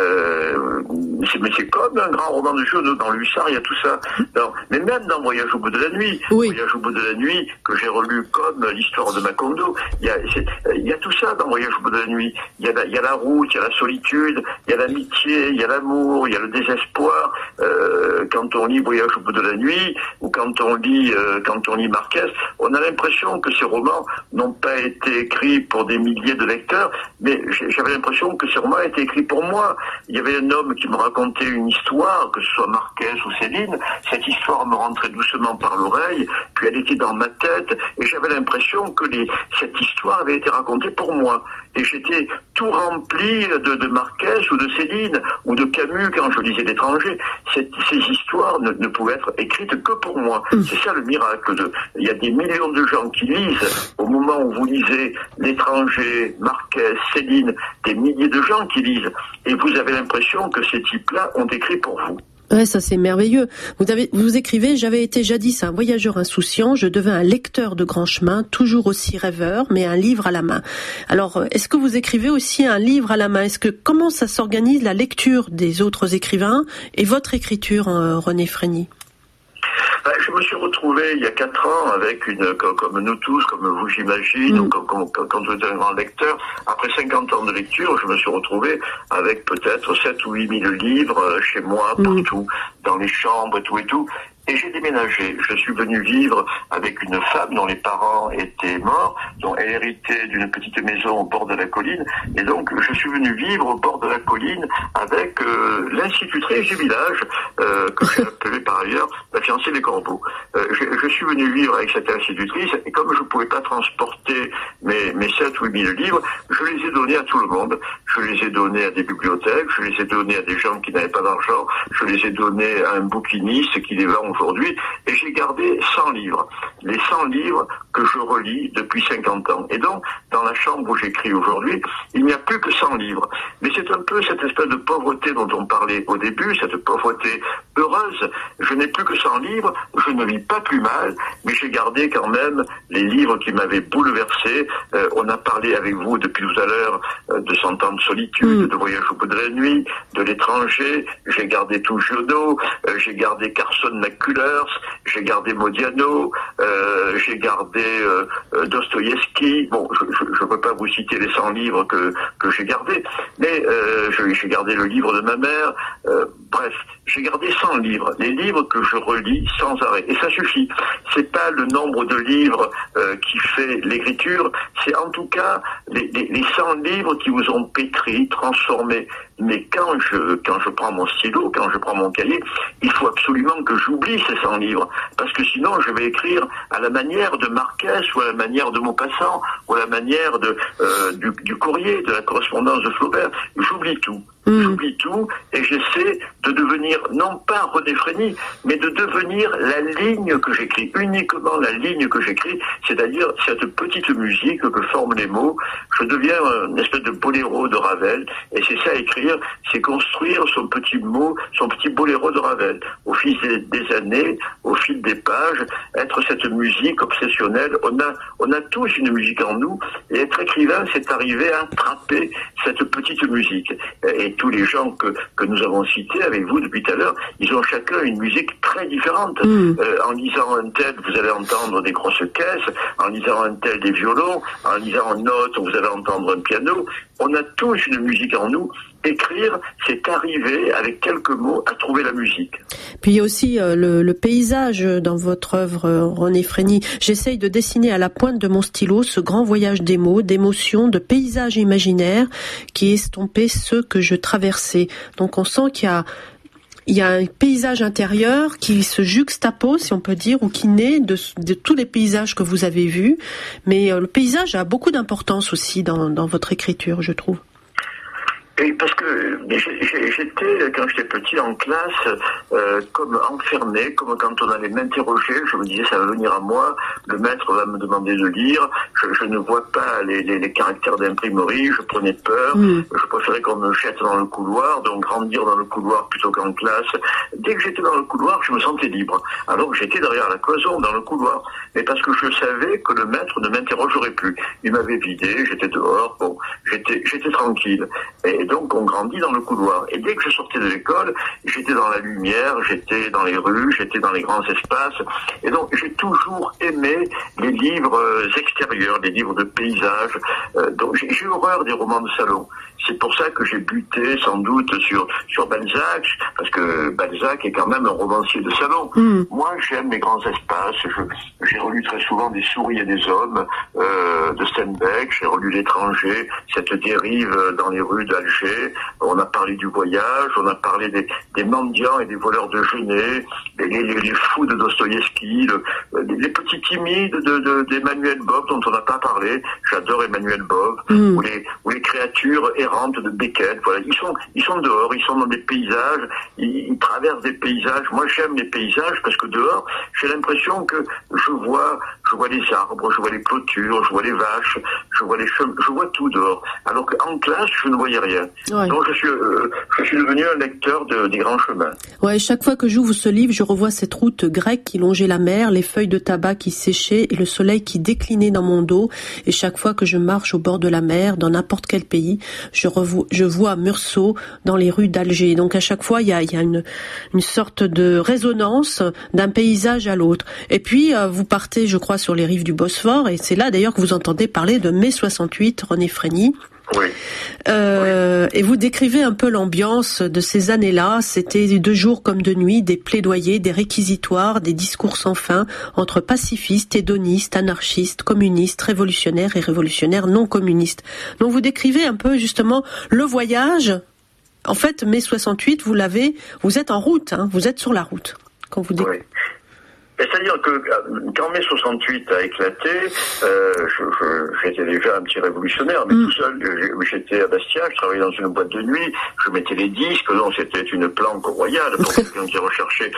Euh, c'est, mais c'est comme un grand roman de Giono. Dans Lussard, il y a tout ça. Alors, mais même dans Voyage au bout de la nuit, oui. Voyage au bout de la nuit, que j'ai relu comme l'histoire de Macondo, il y a, c'est, il y a tout ça dans Voyage au bout de la nuit. Il y a la, il y a la route, il y a la solitude, il y a l'amitié, il y a l'amour, il y a le désespoir. Euh, quand on lit Voyage au bout de la nuit, ou quand on lit, euh, quand on lit Marquez, on a l'impression que ces romans n'ont pas été écrits pour des milliers de lecteurs, mais j'avais l'impression que ces romans étaient écrits pour moi. Il y avait un homme qui me racontait une histoire, que ce soit Marquez ou Céline. Cette histoire me rentrait doucement par l'oreille, puis elle était dans ma tête, et j'avais l'impression que les, cette histoire avait été racontée pour moi. Et j'étais tout rempli de, de Marquez ou de Céline ou de Camus quand je lisais L'étranger. Cette, ces histoires ne, ne pouvaient être écrites que pour moi. Mmh. C'est ça le miracle. De, il y a des millions de gens qui lisent. Au moment où vous lisez L'étranger, Marquez, Céline, des milliers de gens qui lisent. Et vous avez l'impression que ces types-là ont écrit pour vous. Ouais, ça c'est merveilleux. Vous avez, vous écrivez, j'avais été jadis un voyageur insouciant, je devins un lecteur de grands chemins, toujours aussi rêveur, mais un livre à la main. Alors, est-ce que vous écrivez aussi un livre à la main? Est-ce que, comment ça s'organise la lecture des autres écrivains et votre écriture, euh, René Frény? Ben, je me suis retrouvé il y a quatre ans avec une, comme, comme nous tous, comme vous j'imagine, mmh. comme, comme, quand vous êtes un grand lecteur, après cinquante ans de lecture, je me suis retrouvé avec peut-être sept ou huit mille livres chez moi, mmh. partout, dans les chambres et tout et tout. Et j'ai déménagé. Je suis venu vivre avec une femme dont les parents étaient morts, dont elle héritait d'une petite maison au bord de la colline. Et donc, je suis venu vivre au bord de la colline avec euh, l'institutrice du village, euh, que j'ai appelée par ailleurs la fiancée des corbeaux. Euh, je, je suis venu vivre avec cette institutrice, et comme je ne pouvais pas transporter mes, mes sept ou huit mille livres, je les ai donnés à tout le monde. Je les ai donnés à des bibliothèques, je les ai donnés à des gens qui n'avaient pas d'argent, je les ai donnés à un bouquiniste qui les vend aujourd'hui, et j'ai gardé cent livres. Les cent livres que je relis depuis cinquante ans. Et donc, dans la chambre où j'écris aujourd'hui, il n'y a plus que cent livres. Mais c'est un peu cette espèce de pauvreté dont on parlait au début, cette pauvreté heureuse. Je n'ai plus que cent livres, je ne vis pas plus mal, mais j'ai gardé quand même les livres qui m'avaient bouleversé. Euh, on a parlé avec vous depuis tout à l'heure euh, de Cent ans de solitude, mmh. de Voyage au bout de la nuit, de l'étranger. J'ai gardé tout Giono, euh, j'ai gardé Carson McCullers, j'ai gardé Modiano, euh, j'ai gardé euh, euh, Dostoïevski. Bon, je ne peux pas vous citer les cent livres que, que j'ai gardés, mais euh, j'ai gardé le livre de ma mère. Euh, bref, j'ai gardé cent livres, les livres que je relis sans arrêt. Et ça suffit. C'est pas le nombre de livres euh, qui fait l'écriture, c'est en tout cas les, les, les cent livres qui vous ont pétri, transformé. Mais quand je, quand je prends mon stylo, quand je prends mon cahier, il faut absolument que j'oublie ces cent livres. Parce que sinon, je vais écrire à la manière de Marquès, ou à la manière de Maupassant, ou à la manière de, euh, du, du courrier, de la correspondance de Flaubert. J'oublie tout. Mmh. J'oublie tout et j'essaie de devenir, non pas René Frény, mais de devenir la ligne que j'écris, uniquement la ligne que j'écris, c'est-à-dire cette petite musique que forment les mots. Je deviens une espèce de boléro de Ravel, et c'est ça écrire, c'est construire son petit mot, son petit boléro de Ravel. Au fil des, des années, au fil des pages, être cette musique obsessionnelle. On a, on a tous une musique en nous, et être écrivain, c'est arriver à attraper cette petite musique. Et tous les gens que, que nous avons cités avec vous depuis tout à l'heure, ils ont chacun une musique très différente. Mmh. Euh, en lisant un tel, vous allez entendre des grosses caisses. En lisant un tel, des violons. En lisant un autre, vous allez entendre un piano. On a tous une musique en nous. Écrire, c'est arriver, avec quelques mots, à trouver la musique. Puis il y a aussi euh, le, le paysage dans votre œuvre, euh, René Frény. J'essaye de dessiner à la pointe de mon stylo ce grand voyage des mots, d'émotions, de paysages imaginaires qui estompaient ceux que je traversais. Donc on sent qu'il y a Il y a un paysage intérieur qui se juxtapose, si on peut dire, ou qui naît de, de tous les paysages que vous avez vus. Mais euh, le paysage a beaucoup d'importance aussi dans, dans votre écriture, je trouve. Et parce que j'étais, quand j'étais petit en classe, euh, comme enfermé, comme quand on allait m'interroger, je me disais ça va venir à moi, le maître va me demander de lire, je, je ne vois pas les, les, les caractères d'imprimerie, je prenais peur, mmh. je préférais qu'on me jette dans le couloir, donc grandir dans le couloir plutôt qu'en classe. Dès que j'étais dans le couloir, je me sentais libre, alors que j'étais derrière la cloison, dans le couloir. Mais parce que je savais que le maître ne m'interrogerait plus. Il m'avait vidé, j'étais dehors, bon, j'étais, j'étais tranquille. Et donc on grandit dans le couloir. Et dès que je sortais de l'école, j'étais dans la lumière, j'étais dans les rues, j'étais dans les grands espaces. Et donc j'ai toujours aimé les livres extérieurs, les livres de paysages. Euh, donc j'ai, j'ai horreur des romans de salon. C'est pour ça que j'ai buté sans doute sur sur Balzac, parce que Balzac est quand même un romancier de salon. Mmh. Moi, j'aime les grands espaces. Je, j'ai relu très souvent Des souris et des hommes euh, de Steinbeck. J'ai relu L'étranger, cette dérive dans les rues d'Alger. On a parlé du voyage, on a parlé des, des mendiants et des voleurs de Genet, les, les, les fous de Dostoïevski, le, les, les petits timides de, de, d'Emmanuel Bov dont on n'a pas parlé. J'adore Emmanuel Bov. Mmh. Ou les, ou les créatures errantes de Beckett. Voilà, ils sont, ils sont dehors, ils sont dans des paysages, ils, ils traversent des paysages. Moi, j'aime les paysages parce que dehors, j'ai l'impression que je vois, je vois les arbres, je vois les clôtures, je vois les vaches, je vois les chemins, je vois tout dehors. Alors qu'en classe, je ne voyais rien. Ouais. Donc, je suis, euh, je suis devenu un lecteur de, des grands chemins. Ouais, chaque fois que j'ouvre ce livre, je revois cette route grecque qui longeait la mer, les feuilles de tabac qui séchaient et le soleil qui déclinait dans mon dos. Et chaque fois que je marche au bord de la mer, dans n'importe quel pays, je revois, je vois Meursault dans les rues d'Alger. Donc à chaque fois, il y a, il y a une, une sorte de résonance d'un paysage à l'autre. Et puis, euh, vous partez, je crois, sur les rives du Bosphore, et c'est là d'ailleurs que vous entendez parler de mai soixante-huit, René Frény. Oui. Euh, oui. Et vous décrivez un peu l'ambiance de ces années-là. C'était de jour comme de nuit, des plaidoyers, des réquisitoires, des discours sans fin entre pacifistes, hédonistes, anarchistes, communistes, révolutionnaires et révolutionnaires non communistes. Donc vous décrivez un peu justement le voyage. En fait, mai soixante-huit, vous l'avez, vous êtes en route, hein, vous êtes sur la route quand vous décrivez. Oui. C'est-à-dire que quand mai soixante-huit a éclaté, euh, je, je, j'étais déjà un petit révolutionnaire, mais mmh. tout seul, j'étais à Bastia, je travaillais dans une boîte de nuit, je mettais les disques, non, c'était une planque royale pour quelqu'un qui recherchait.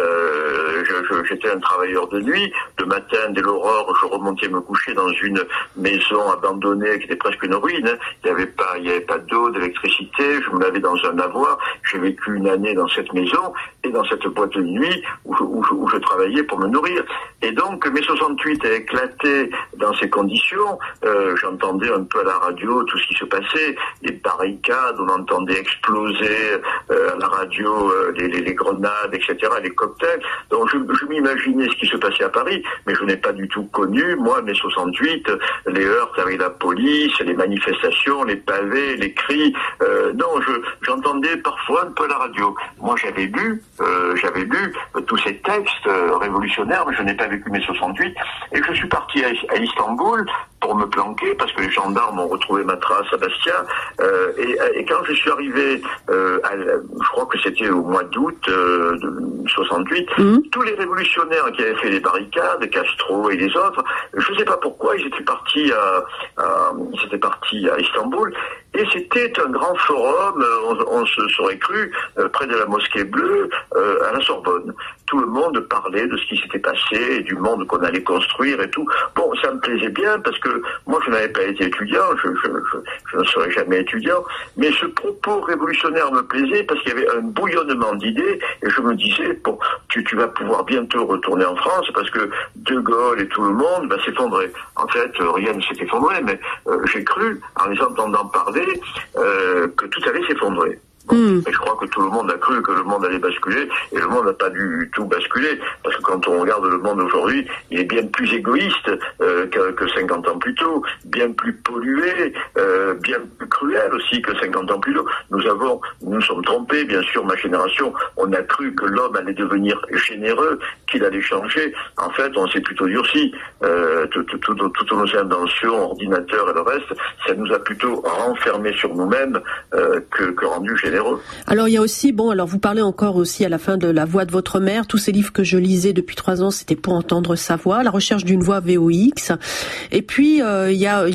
Euh, je, je, j'étais un travailleur de nuit. Le matin, dès l'aurore, je remontais me coucher dans une maison abandonnée qui était presque une ruine. Il n'y avait pas, il n'y avait pas d'eau, d'électricité. Je me lavais dans un lavoir. J'ai vécu une année dans cette maison et dans cette boîte de nuit où je, où je, où je travaillais pour me nourrir. Et donc, mai soixante-huit a éclaté dans ces conditions. Euh, j'entendais un peu à la radio tout ce qui se passait, les barricades, on entendait exploser euh, à la radio euh, les, les, les grenades, et cetera, les cocktails. Donc, je, je m'imaginais ce qui se passait à Paris, mais je n'ai pas du tout connu, moi, mai soixante-huit, les heurts avec la police, les manifestations, les pavés, les cris. Euh, non, je, j'entendais parfois un peu à la radio. Moi, j'avais lu, euh, j'avais lu euh, tous ces textes euh, révolutionnaires, mais je n'ai pas vécu mai soixante-huit, et je suis parti à, à Istanbul pour me planquer, parce que les gendarmes ont retrouvé ma trace à Bastia, euh, et, et quand je suis arrivé, euh, à, je crois que c'était au mois d'août euh, de soixante-huit, mmh. tous les révolutionnaires qui avaient fait les barricades, Castro et les autres, je ne sais pas pourquoi, ils étaient partis à, à, ils étaient partis à Istanbul, et c'était un grand forum, on, on se serait cru, euh, près de la mosquée bleue, euh, à la Sorbonne. Tout le monde parlait de ce qui s'était passé, du monde qu'on allait construire et tout. Bon, ça me plaisait bien, parce que moi, je n'avais pas été étudiant, je, je, je, je ne serai jamais étudiant, mais ce propos révolutionnaire me plaisait, parce qu'il y avait un bouillonnement d'idées, et je me disais, bon, tu, tu vas pouvoir bientôt retourner en France, parce que De Gaulle et tout le monde va s'effondrer. En fait, rien ne s'est effondré, mais euh, j'ai cru, en les entendant parler, euh, que tout allait s'effondrer. Mmh. Et je crois que tout le monde a cru que le monde allait basculer, et le monde n'a pas du tout basculé, parce que quand on regarde le monde aujourd'hui, il est bien plus égoïste euh, que, que cinquante ans plus tôt, bien plus pollué, euh, bien plus cruel aussi que cinquante ans plus tôt. Nous avons, nous sommes trompés, bien sûr, ma génération, on a cru que l'homme allait devenir généreux, qu'il allait changer. En fait, on s'est plutôt durci. Euh, toutes tout, tout, tout nos inventions, ordinateurs et le reste, ça nous a plutôt renfermés sur nous-mêmes euh, que, que rendu généreux. Alors il y a aussi, bon, alors vous parlez encore aussi à la fin de La Voix de votre mère. Tous ces livres que je lisais depuis trois ans, c'était pour entendre sa voix, La recherche d'une voix V O X. Et puis euh, il y a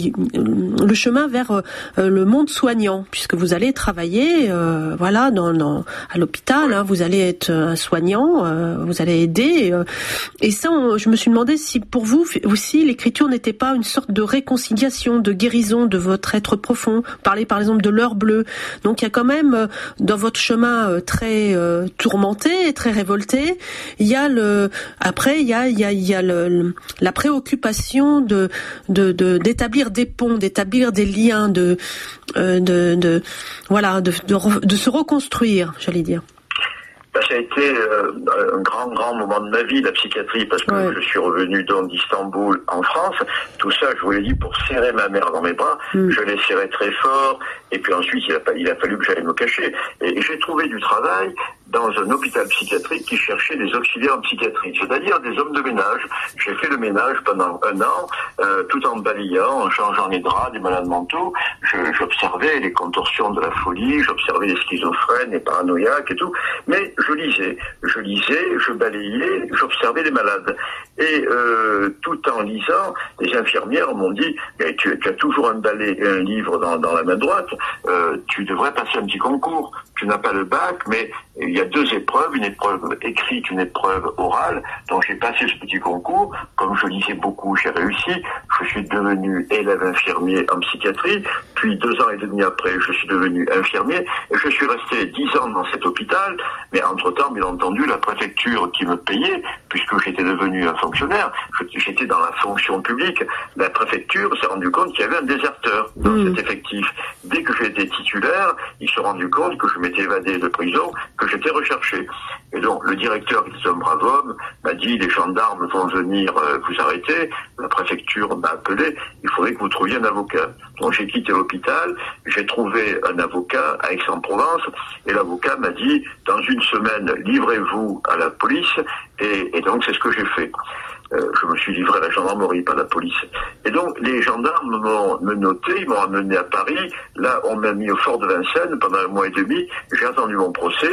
le chemin vers euh, le monde soignant, puisque vous allez travailler, euh, voilà, dans, dans à l'hôpital. Hein, vous allez être un soignant, euh, vous allez aider. Euh, et ça, on, je me suis demandé si pour vous aussi l'écriture n'était pas une sorte de réconciliation, de guérison de votre être profond. Parlez par exemple de l'heure bleue. Donc il y a quand même euh, dans votre chemin très euh, tourmenté, très révolté, il y a le après il y a il y a il y a le, le la préoccupation de de de d'établir des ponts, d'établir des liens, de euh, de de voilà de, de de se reconstruire, j'allais dire. Ça a été euh, un grand, grand moment de ma vie, la psychiatrie, parce que ouais. je suis revenu donc d'Istanbul en France. Tout ça, je vous l'ai dit, pour serrer ma mère dans mes bras. Mm. Je l'ai serré très fort, et puis ensuite, il a, il a fallu que j'aille me cacher. Et, et j'ai trouvé du travail dans un hôpital psychiatrique qui cherchait des auxiliaires en psychiatrie, c'est-à-dire des hommes de ménage. J'ai fait le ménage pendant un an, euh, tout en balayant, en changeant les draps des malades mentaux. Je, j'observais les contorsions de la folie, j'observais les schizophrènes, les paranoïaques et tout. Mais je lisais, je lisais, je balayais, j'observais les malades. Et euh, tout en lisant, les infirmières m'ont dit eh, tu, tu as toujours un balai et un livre dans, dans la main droite, euh, tu devrais passer un petit concours. Tu n'as pas le bac, mais il y a deux épreuves, une épreuve écrite, une épreuve orale. Donc j'ai passé ce petit concours. Comme je lisais beaucoup, j'ai réussi. Je suis devenu élève infirmier en psychiatrie. Puis deux ans et demi après, je suis devenu infirmier. Et je suis resté dix ans dans cet hôpital. Mais entre-temps, bien entendu, la préfecture qui me payait, puisque j'étais devenu un fonctionnaire, j'étais dans la fonction publique, la préfecture s'est rendu compte qu'il y avait un déserteur dans mmh. cet effectif. Dès que j'étais titulaire, ils se sont rendus compte que je m'étais évadé de prison, que j'étais recherché. Et donc, le directeur, qui est un brave homme, m'a dit, les gendarmes vont venir euh, vous arrêter. La préfecture m'a appelé, il faudrait que vous trouviez un avocat. Donc, j'ai quitté l'hôpital, j'ai trouvé un avocat à Aix-en-Provence, et l'avocat m'a dit, dans une semaine, livrez-vous à la police, et, et donc, c'est ce que j'ai fait. Euh, je me suis livré à la gendarmerie, pas à la police. Et donc, les gendarmes m'ont menotté, ils m'ont amené à Paris. Là, on m'a mis au fort de Vincennes pendant un mois et demi. J'ai attendu mon procès.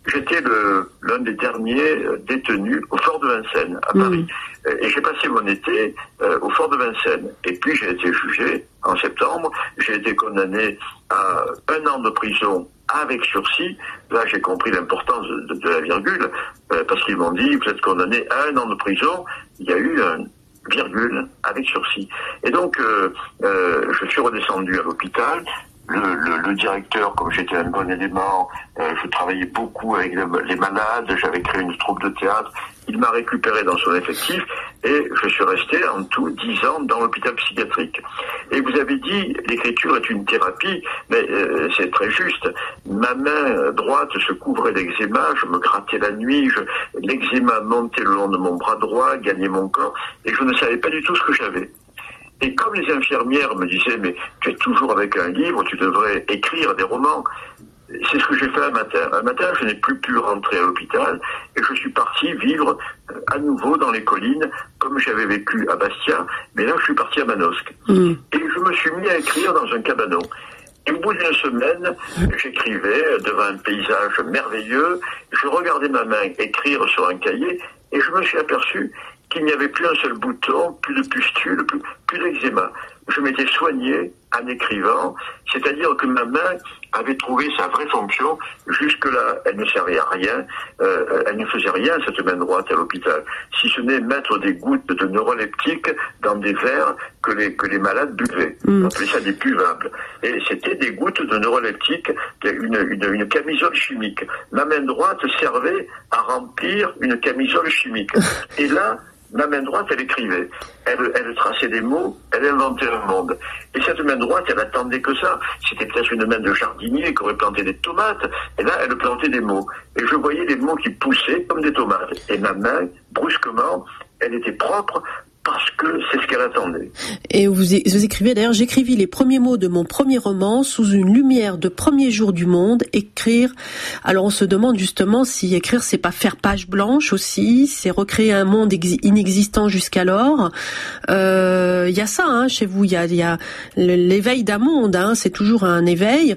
j'étais le, l'un des derniers détenus au Fort de Vincennes, à Paris. Mmh. Et j'ai passé mon été euh, au Fort de Vincennes. Et puis j'ai été jugé en septembre. J'ai été condamné à un an de prison avec sursis. Là, j'ai compris l'importance de, de, de la virgule, euh, parce qu'ils m'ont dit, vous êtes condamné à un an de prison. Il y a eu un virgule avec sursis. Et donc, euh, euh, je suis redescendu à l'hôpital. Le, le, le directeur, comme j'étais un bon élément, euh, je travaillais beaucoup avec les, les malades, j'avais créé une troupe de théâtre, il m'a récupéré dans son effectif et je suis resté en tout dix ans dans l'hôpital psychiatrique. Et vous avez dit, l'écriture est une thérapie, mais euh, c'est très juste. Ma main droite se couvrait d'eczéma, je me grattais la nuit, je, l'eczéma montait le long de mon bras droit, gagnait mon corps, et je ne savais pas du tout ce que j'avais. Et comme les infirmières me disaient, mais tu es toujours avec un livre, tu devrais écrire des romans. C'est ce que j'ai fait un matin. Un matin, je n'ai plus pu rentrer à l'hôpital et je suis parti vivre à nouveau dans les collines, comme j'avais vécu à Bastia, mais là, je suis parti à Manosque. Mmh. Et je me suis mis à écrire dans un cabanon. Et au bout d'une semaine, j'écrivais devant un paysage merveilleux, je regardais ma main écrire sur un cahier et je me suis aperçu qu'il n'y avait plus un seul bouton, plus de pustules, plus, plus d'eczéma. Je m'étais soigné en écrivant, c'est-à-dire que ma main avait trouvé sa vraie fonction. Jusque-là, elle ne servait à rien, euh, elle ne faisait rien, cette main droite, à l'hôpital, si ce n'est mettre des gouttes de neuroleptiques dans des verres que les, que les malades buvaient. Mm. On appelait ça des buvables. Et c'était des gouttes de neuroleptiques, une, une, une camisole chimique. Ma main droite servait à remplir une camisole chimique. Et là, ma main droite, elle écrivait. Elle, elle traçait des mots, elle inventait un monde. Et cette main droite, elle attendait que ça. C'était peut-être une main de jardinier qui aurait planté des tomates. Et là, elle plantait des mots. Et je voyais des mots qui poussaient comme des tomates. Et ma main, brusquement, elle était propre, parce que c'est ce qu'elle attendait. Et vous, vous écrivez, d'ailleurs, j'écrivis les premiers mots de mon premier roman sous une lumière de premier jour du monde, écrire. Alors on se demande justement si écrire, c'est pas faire page blanche aussi, c'est recréer un monde ex- inexistant jusqu'alors. Il euh, y a ça, hein, chez vous, il y a, y a l'éveil d'un monde, hein, c'est toujours un éveil.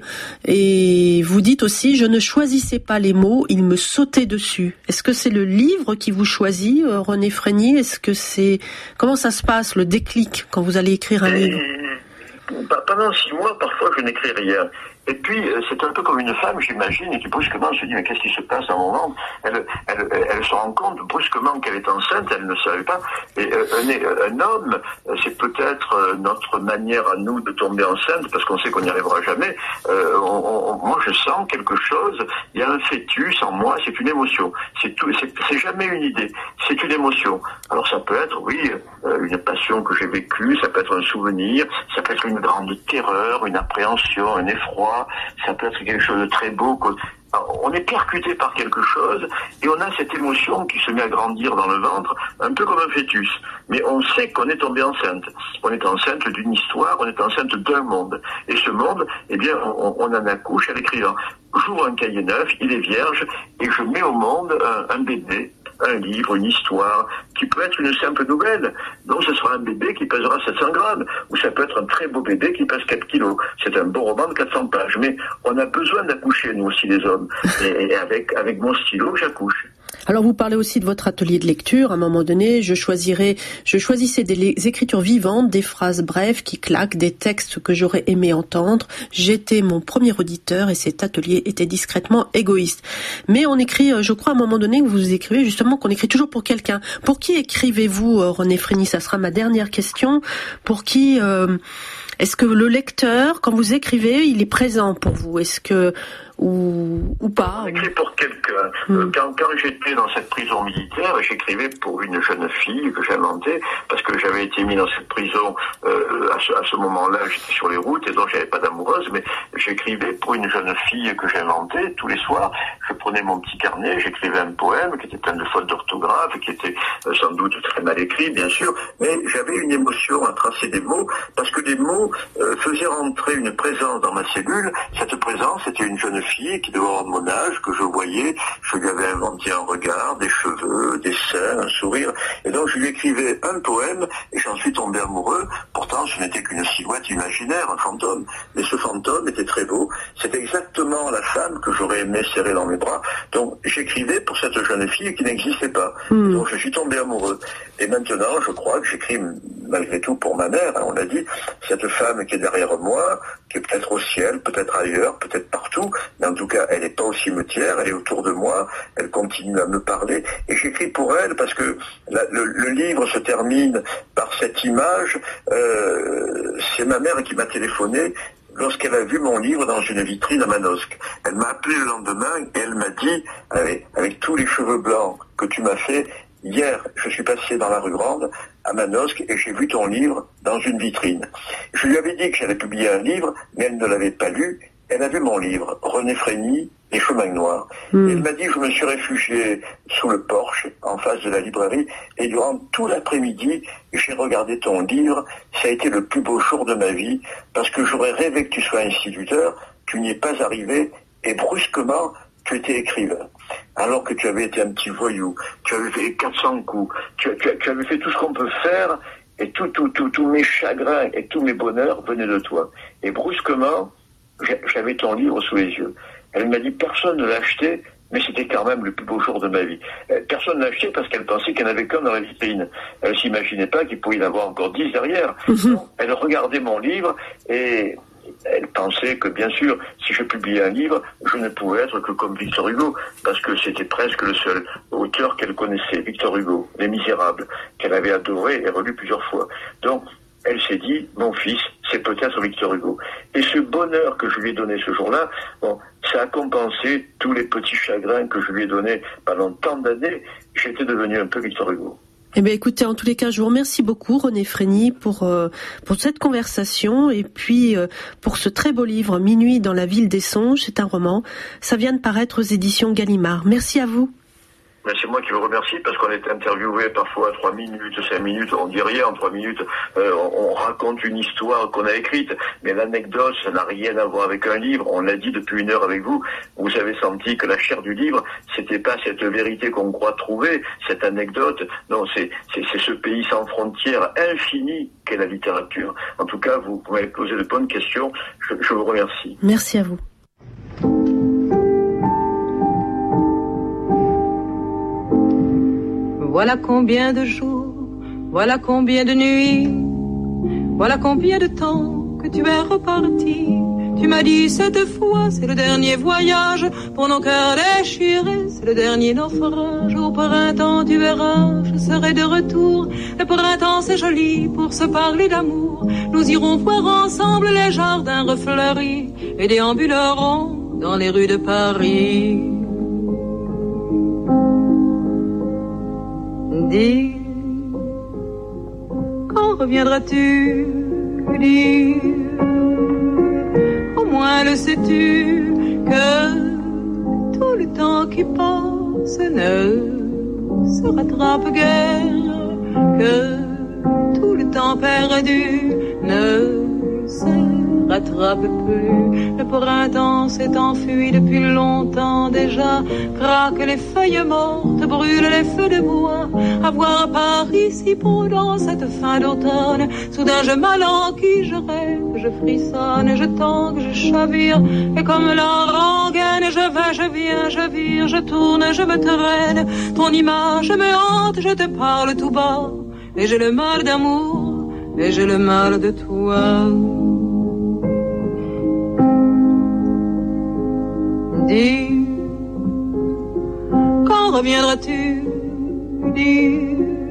Et vous dites aussi, je ne choisissais pas les mots, ils me sautaient dessus. Est-ce que c'est le livre qui vous choisit, René Frény? Est-ce que c'est... Comment ça se passe, le déclic, quand vous allez écrire un livre? Pendant six mois, parfois, je n'écris rien. Et puis, c'est un peu comme une femme, j'imagine, qui brusquement se dit, mais qu'est-ce qui se passe à un moment? Elle, elle, elle se rend compte brusquement qu'elle est enceinte, elle ne savait pas. Et un, un homme, c'est peut-être notre manière à nous de tomber enceinte, parce qu'on sait qu'on n'y arrivera jamais. Euh, on, on, moi, je sens quelque chose, il y a un fœtus en moi, c'est une émotion. C'est, tout, c'est, c'est jamais une idée, c'est une émotion. Alors ça peut être, oui, une passion que j'ai vécue, ça peut être un souvenir, ça peut être une grande terreur, une appréhension, un effroi, ça peut être quelque chose de très beau. On est percuté par quelque chose et on a cette émotion qui se met à grandir dans le ventre, un peu comme un fœtus. Mais on sait qu'on est tombé enceinte. On est enceinte d'une histoire, on est enceinte d'un monde. Et ce monde, eh bien, on, on en accouche à l'écrivain. J'ouvre un cahier neuf, il est vierge, et je mets au monde un, un bébé, un livre, une histoire, qui peut être une simple nouvelle. Donc ce sera un bébé qui pèsera sept cents grammes, ou ça peut être un très beau bébé qui pèse quatre kilos. C'est un beau roman de quatre cents pages. Mais on a besoin d'accoucher, nous aussi, les hommes. Et, et avec, avec mon stylo, j'accouche. Alors vous parlez aussi de votre atelier de lecture. À un moment donné, je choisirais, je choisissais des écritures vivantes, des phrases brèves qui claquent, des textes que j'aurais aimé entendre. J'étais mon premier auditeur et cet atelier était discrètement égoïste. Mais on écrit, je crois à un moment donné, vous écrivez justement qu'on écrit toujours pour quelqu'un. Pour qui écrivez-vous, René Frény? Ça sera ma dernière question. Pour qui euh, est-ce que le lecteur, quand vous écrivez, il est présent pour vous? Est-ce que ou, ou pas? J'écris pour quelqu'un. Mmh. Quand, quand j'étais dans cette prison militaire, j'écrivais pour une jeune fille que j'inventais, parce que j'avais été mis dans cette prison euh, à ce, à ce moment-là, j'étais sur les routes et donc j'avais pas d'amoureuse, mais j'écrivais pour une jeune fille que j'inventais tous les soirs. Je prenais mon petit carnet, j'écrivais un poème qui était plein de fautes d'orthographe, qui était euh, sans doute très mal écrit, bien sûr, mais j'avais une émotion à tracer des mots, parce que les mots euh, faisaient rentrer une présence dans ma cellule. Cette présence, c'était une jeune fille qui devait avoir mon âge, que je voyais, je lui avais inventé un regard, des cheveux, des seins, un sourire, et donc je lui écrivais un poème, et j'en suis tombé amoureux. Pourtant, ce n'était qu'une silhouette imaginaire, un fantôme, mais ce fantôme était très beau. C'était exactement la femme que j'aurais aimé serrer dans mes bras. Donc, j'écrivais pour cette jeune fille qui n'existait pas. Mmh. Donc je suis tombé amoureux. Et maintenant, je crois que j'écris malgré tout pour ma mère, hein, on l'a dit, cette femme qui est derrière moi, qui est peut-être au ciel, peut-être ailleurs, peut-être partout, mais en tout cas, elle n'est pas au cimetière, elle est autour de moi, elle continue à me parler, et j'écris pour elle parce que la, le, le livre se termine par cette image, euh, c'est ma mère qui m'a téléphoné lorsqu'elle a vu mon livre dans une vitrine à Manosque. Elle m'a appelé le lendemain et elle m'a dit, avec, avec tous les cheveux blancs que tu m'as fait, hier, je suis passé dans la rue Grande, à Manosque, et j'ai vu ton livre dans une vitrine. Je lui avais dit que j'allais publier un livre, mais elle ne l'avait pas lu. Elle a vu mon livre, René Frény, Les Chemins Noirs. Mmh. Elle m'a dit, je me suis réfugié sous le porche, en face de la librairie, et durant tout l'après-midi, j'ai regardé ton livre. Ça a été le plus beau jour de ma vie, parce que j'aurais rêvé que tu sois instituteur, tu n'y es pas arrivé, et brusquement, tu étais écrivain. Alors que tu avais été un petit voyou, tu avais fait quatre cents coups, tu, tu, tu avais fait tout ce qu'on peut faire, et tout, tout, tout, tous mes chagrins et tous mes bonheurs venaient de toi. Et brusquement, j'avais ton livre sous les yeux. Elle m'a dit, personne ne l'a acheté, mais c'était quand même le plus beau jour de ma vie. Personne ne l'a acheté parce qu'elle pensait qu'il n'y en avait qu'un dans la vitrine. Elle ne s'imaginait pas qu'il pouvait y en avoir encore dix derrière. Mmh. Elle regardait mon livre et elle pensait que, bien sûr, si je publiais un livre, je ne pouvais être que comme Victor Hugo, parce que c'était presque le seul auteur qu'elle connaissait, Victor Hugo, Les Misérables, qu'elle avait adoré et relu plusieurs fois. Donc, elle s'est dit, mon fils, c'est peut-être Victor Hugo. Et ce bonheur que je lui ai donné ce jour-là, bon, ça a compensé tous les petits chagrins que je lui ai donnés pendant tant d'années. J'étais devenu un peu Victor Hugo. Eh bien, écoutez, en tous les cas, je vous remercie beaucoup, René Frény, pour euh, pour cette conversation et puis euh, pour ce très beau livre, Minuit dans la ville des songes. C'est un roman. Ça vient de paraître aux éditions Gallimard. Merci à vous. Mais c'est moi qui vous remercie parce qu'on est interviewé parfois à trois minutes, cinq minutes, on dit rien en trois minutes, euh, on, on raconte une histoire qu'on a écrite, mais l'anecdote, ça n'a rien à voir avec un livre, on l'a dit depuis une heure avec vous, vous avez senti que la chair du livre, c'était pas cette vérité qu'on croit trouver, cette anecdote, non, c'est, c'est, c'est ce pays sans frontières infini qu'est la littérature. En tout cas, vous, vous m'avez posé de bonnes questions, je, je vous remercie. Merci à vous. Voilà combien de jours, voilà combien de nuits, voilà combien de temps que tu es reparti. Tu m'as dit cette fois, c'est le dernier voyage pour nos cœurs déchirés, c'est le dernier naufrage. Au printemps, tu verras, je serai de retour. Le printemps, c'est joli pour se parler d'amour. Nous irons voir ensemble les jardins refleuris et déambulerons dans les rues de Paris. Dis, quand reviendras-tu? Dis, au moins le sais-tu que tout le temps qui passe ne se rattrape guère, que tout le temps perdu ne se rattrape plus. Le printemps s'est enfui depuis longtemps déjà, craquent les feuilles mortes, brûlent les feux de bois. À voir Paris si beau dans cette fin d'automne, soudain je m'alanguis, je rêve, je frissonne, je tangue, je chavire, et comme la rengaine, je vais, je viens, je vire, je tourne, je me traîne. Ton image me hante, je te parle tout bas, et j'ai le mal d'amour, et j'ai le mal de toi. Dis, quand reviendras-tu? Dis,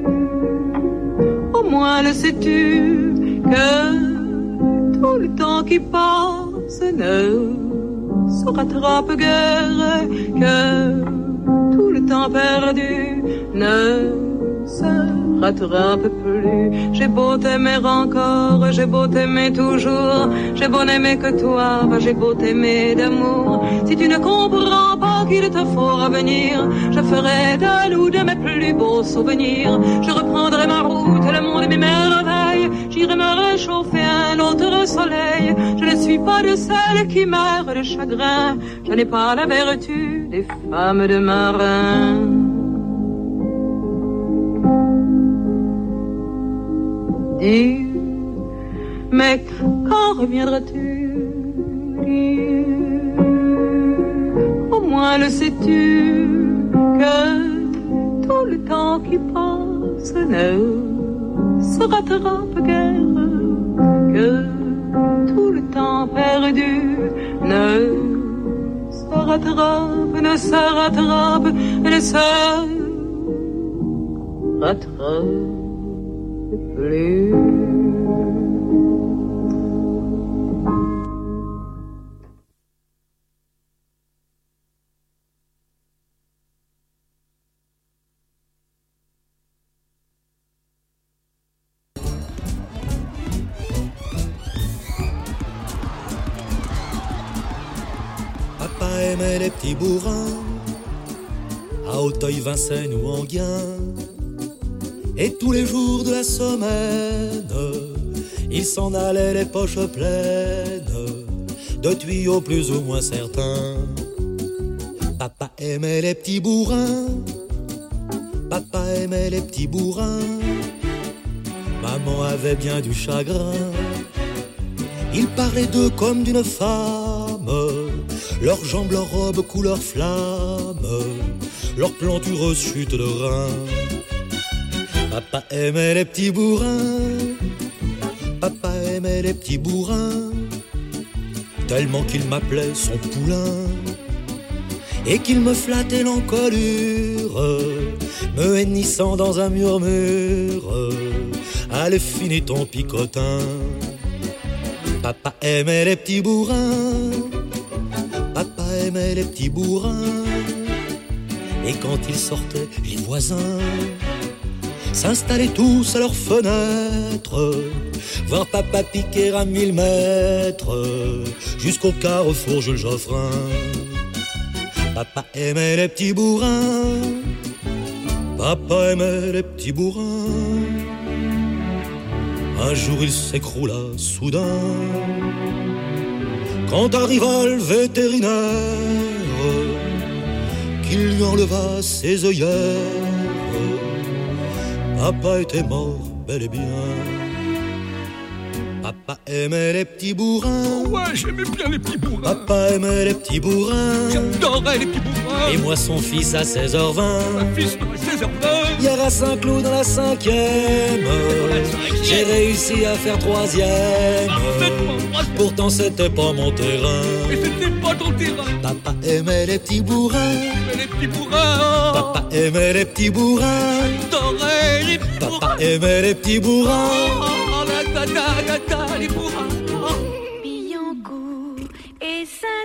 au moins le sais-tu que tout le temps qui passe ne se rattrape guère, que tout le temps perdu ne se rattrape plus. J'ai beau t'aimer encore, j'ai beau t'aimer toujours, j'ai beau n'aimer que toi, bah j'ai beau t'aimer d'amour. Si tu ne comprends pas qu'il te faut revenir, je ferai de nous de mes plus beaux souvenirs. Je reprendrai ma route, le monde et mes merveilles, j'irai me réchauffer un autre soleil. Je ne suis pas de celles qui meurent de chagrin, je n'ai pas la vertu des femmes de marin. Dis, mais quand reviendras-tu? Dis, au moins le sais-tu qui passe ne se rattrape guère, que tout le temps perdu ne se rattrape, ne se rattrape, ne se rattrape plus. Papa aimait les petits bourrins, à Auteuil, Vincennes ou Enghien. Et tous les jours de la semaine, il s'en allait les poches pleines de tuyaux plus ou moins certains. Papa aimait les petits bourrins, papa aimait les petits bourrins. Maman avait bien du chagrin. Il parlait d'eux comme d'une femme, leurs jambes, leurs robes couleur flamme, leur plantureuse chute de rein. Papa aimait les petits bourrins, papa aimait les petits bourrins, tellement qu'il m'appelait son poulain, et qu'il me flattait l'encolure, me hennissant dans un murmure. Allez, finis ton picotin. Papa aimait les petits bourrins, papa aimait les petits bourrins. Et quand ils sortaient, les voisins s'installaient tous à leurs fenêtres, voir papa piquer à mille mètres, jusqu'au carrefour Jules Geoffrin. Papa aimait les petits bourrins, papa aimait les petits bourrins. Un jour il s'écroula soudain, quand arriva le vétérinaire, qu'il lui enleva ses œillères. Papa était mort bel et bien. Papa aimait les petits bourrins. Oh ouais, j'aimais bien les petits bourrins. Papa aimait les petits bourrins. J'adorais les petits bourrins. Et moi son fils à seize heures vingt. Mon fils à seize heures vingt. Hier à Saint-Cloud dans la cinquième, j'ai réussi à faire troisième. Pourtant c'était pas mon terrain. Mais c'était pas ton terrain. Papa aimait les petits bourrins. Aimait les petits bourrins. Papa aimait les petits bourrins. J'adorais les petits bourrins. Papa aimait les petits bourrins. Oh la ta ta ta ta les bourrins. Billancourt et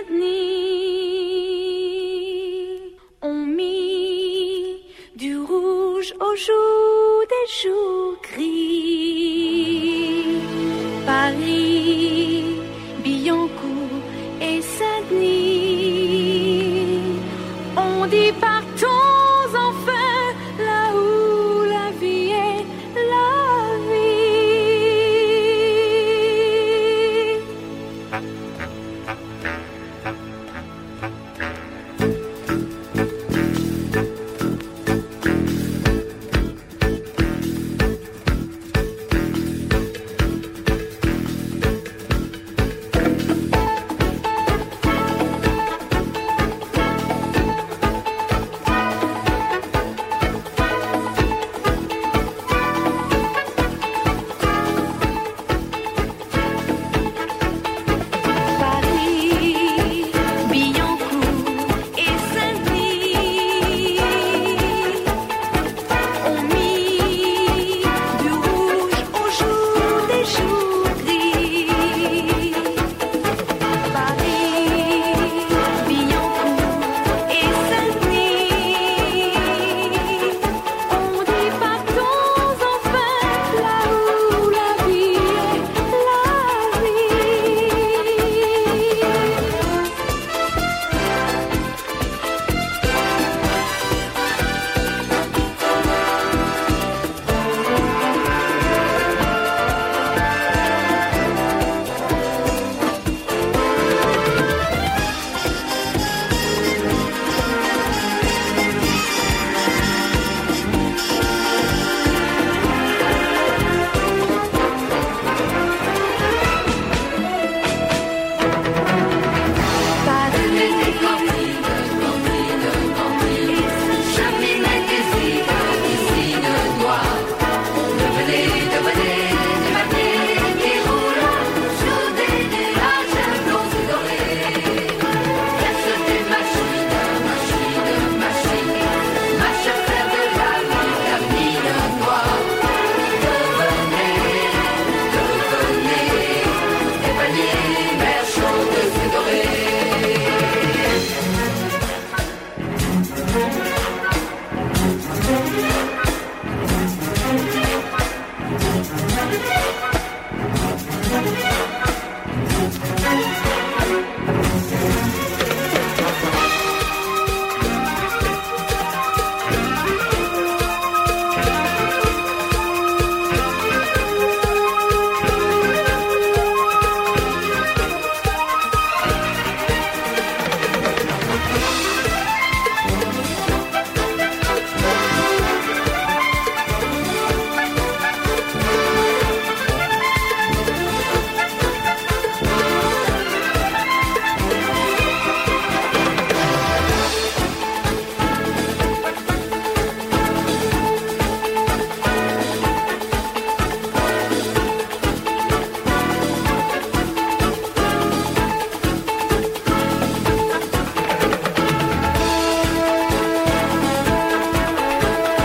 Saint-Denis ont mis du rouge aux joues des jours gris. Paris, Billancourt et Saint-Denis ont dit pas.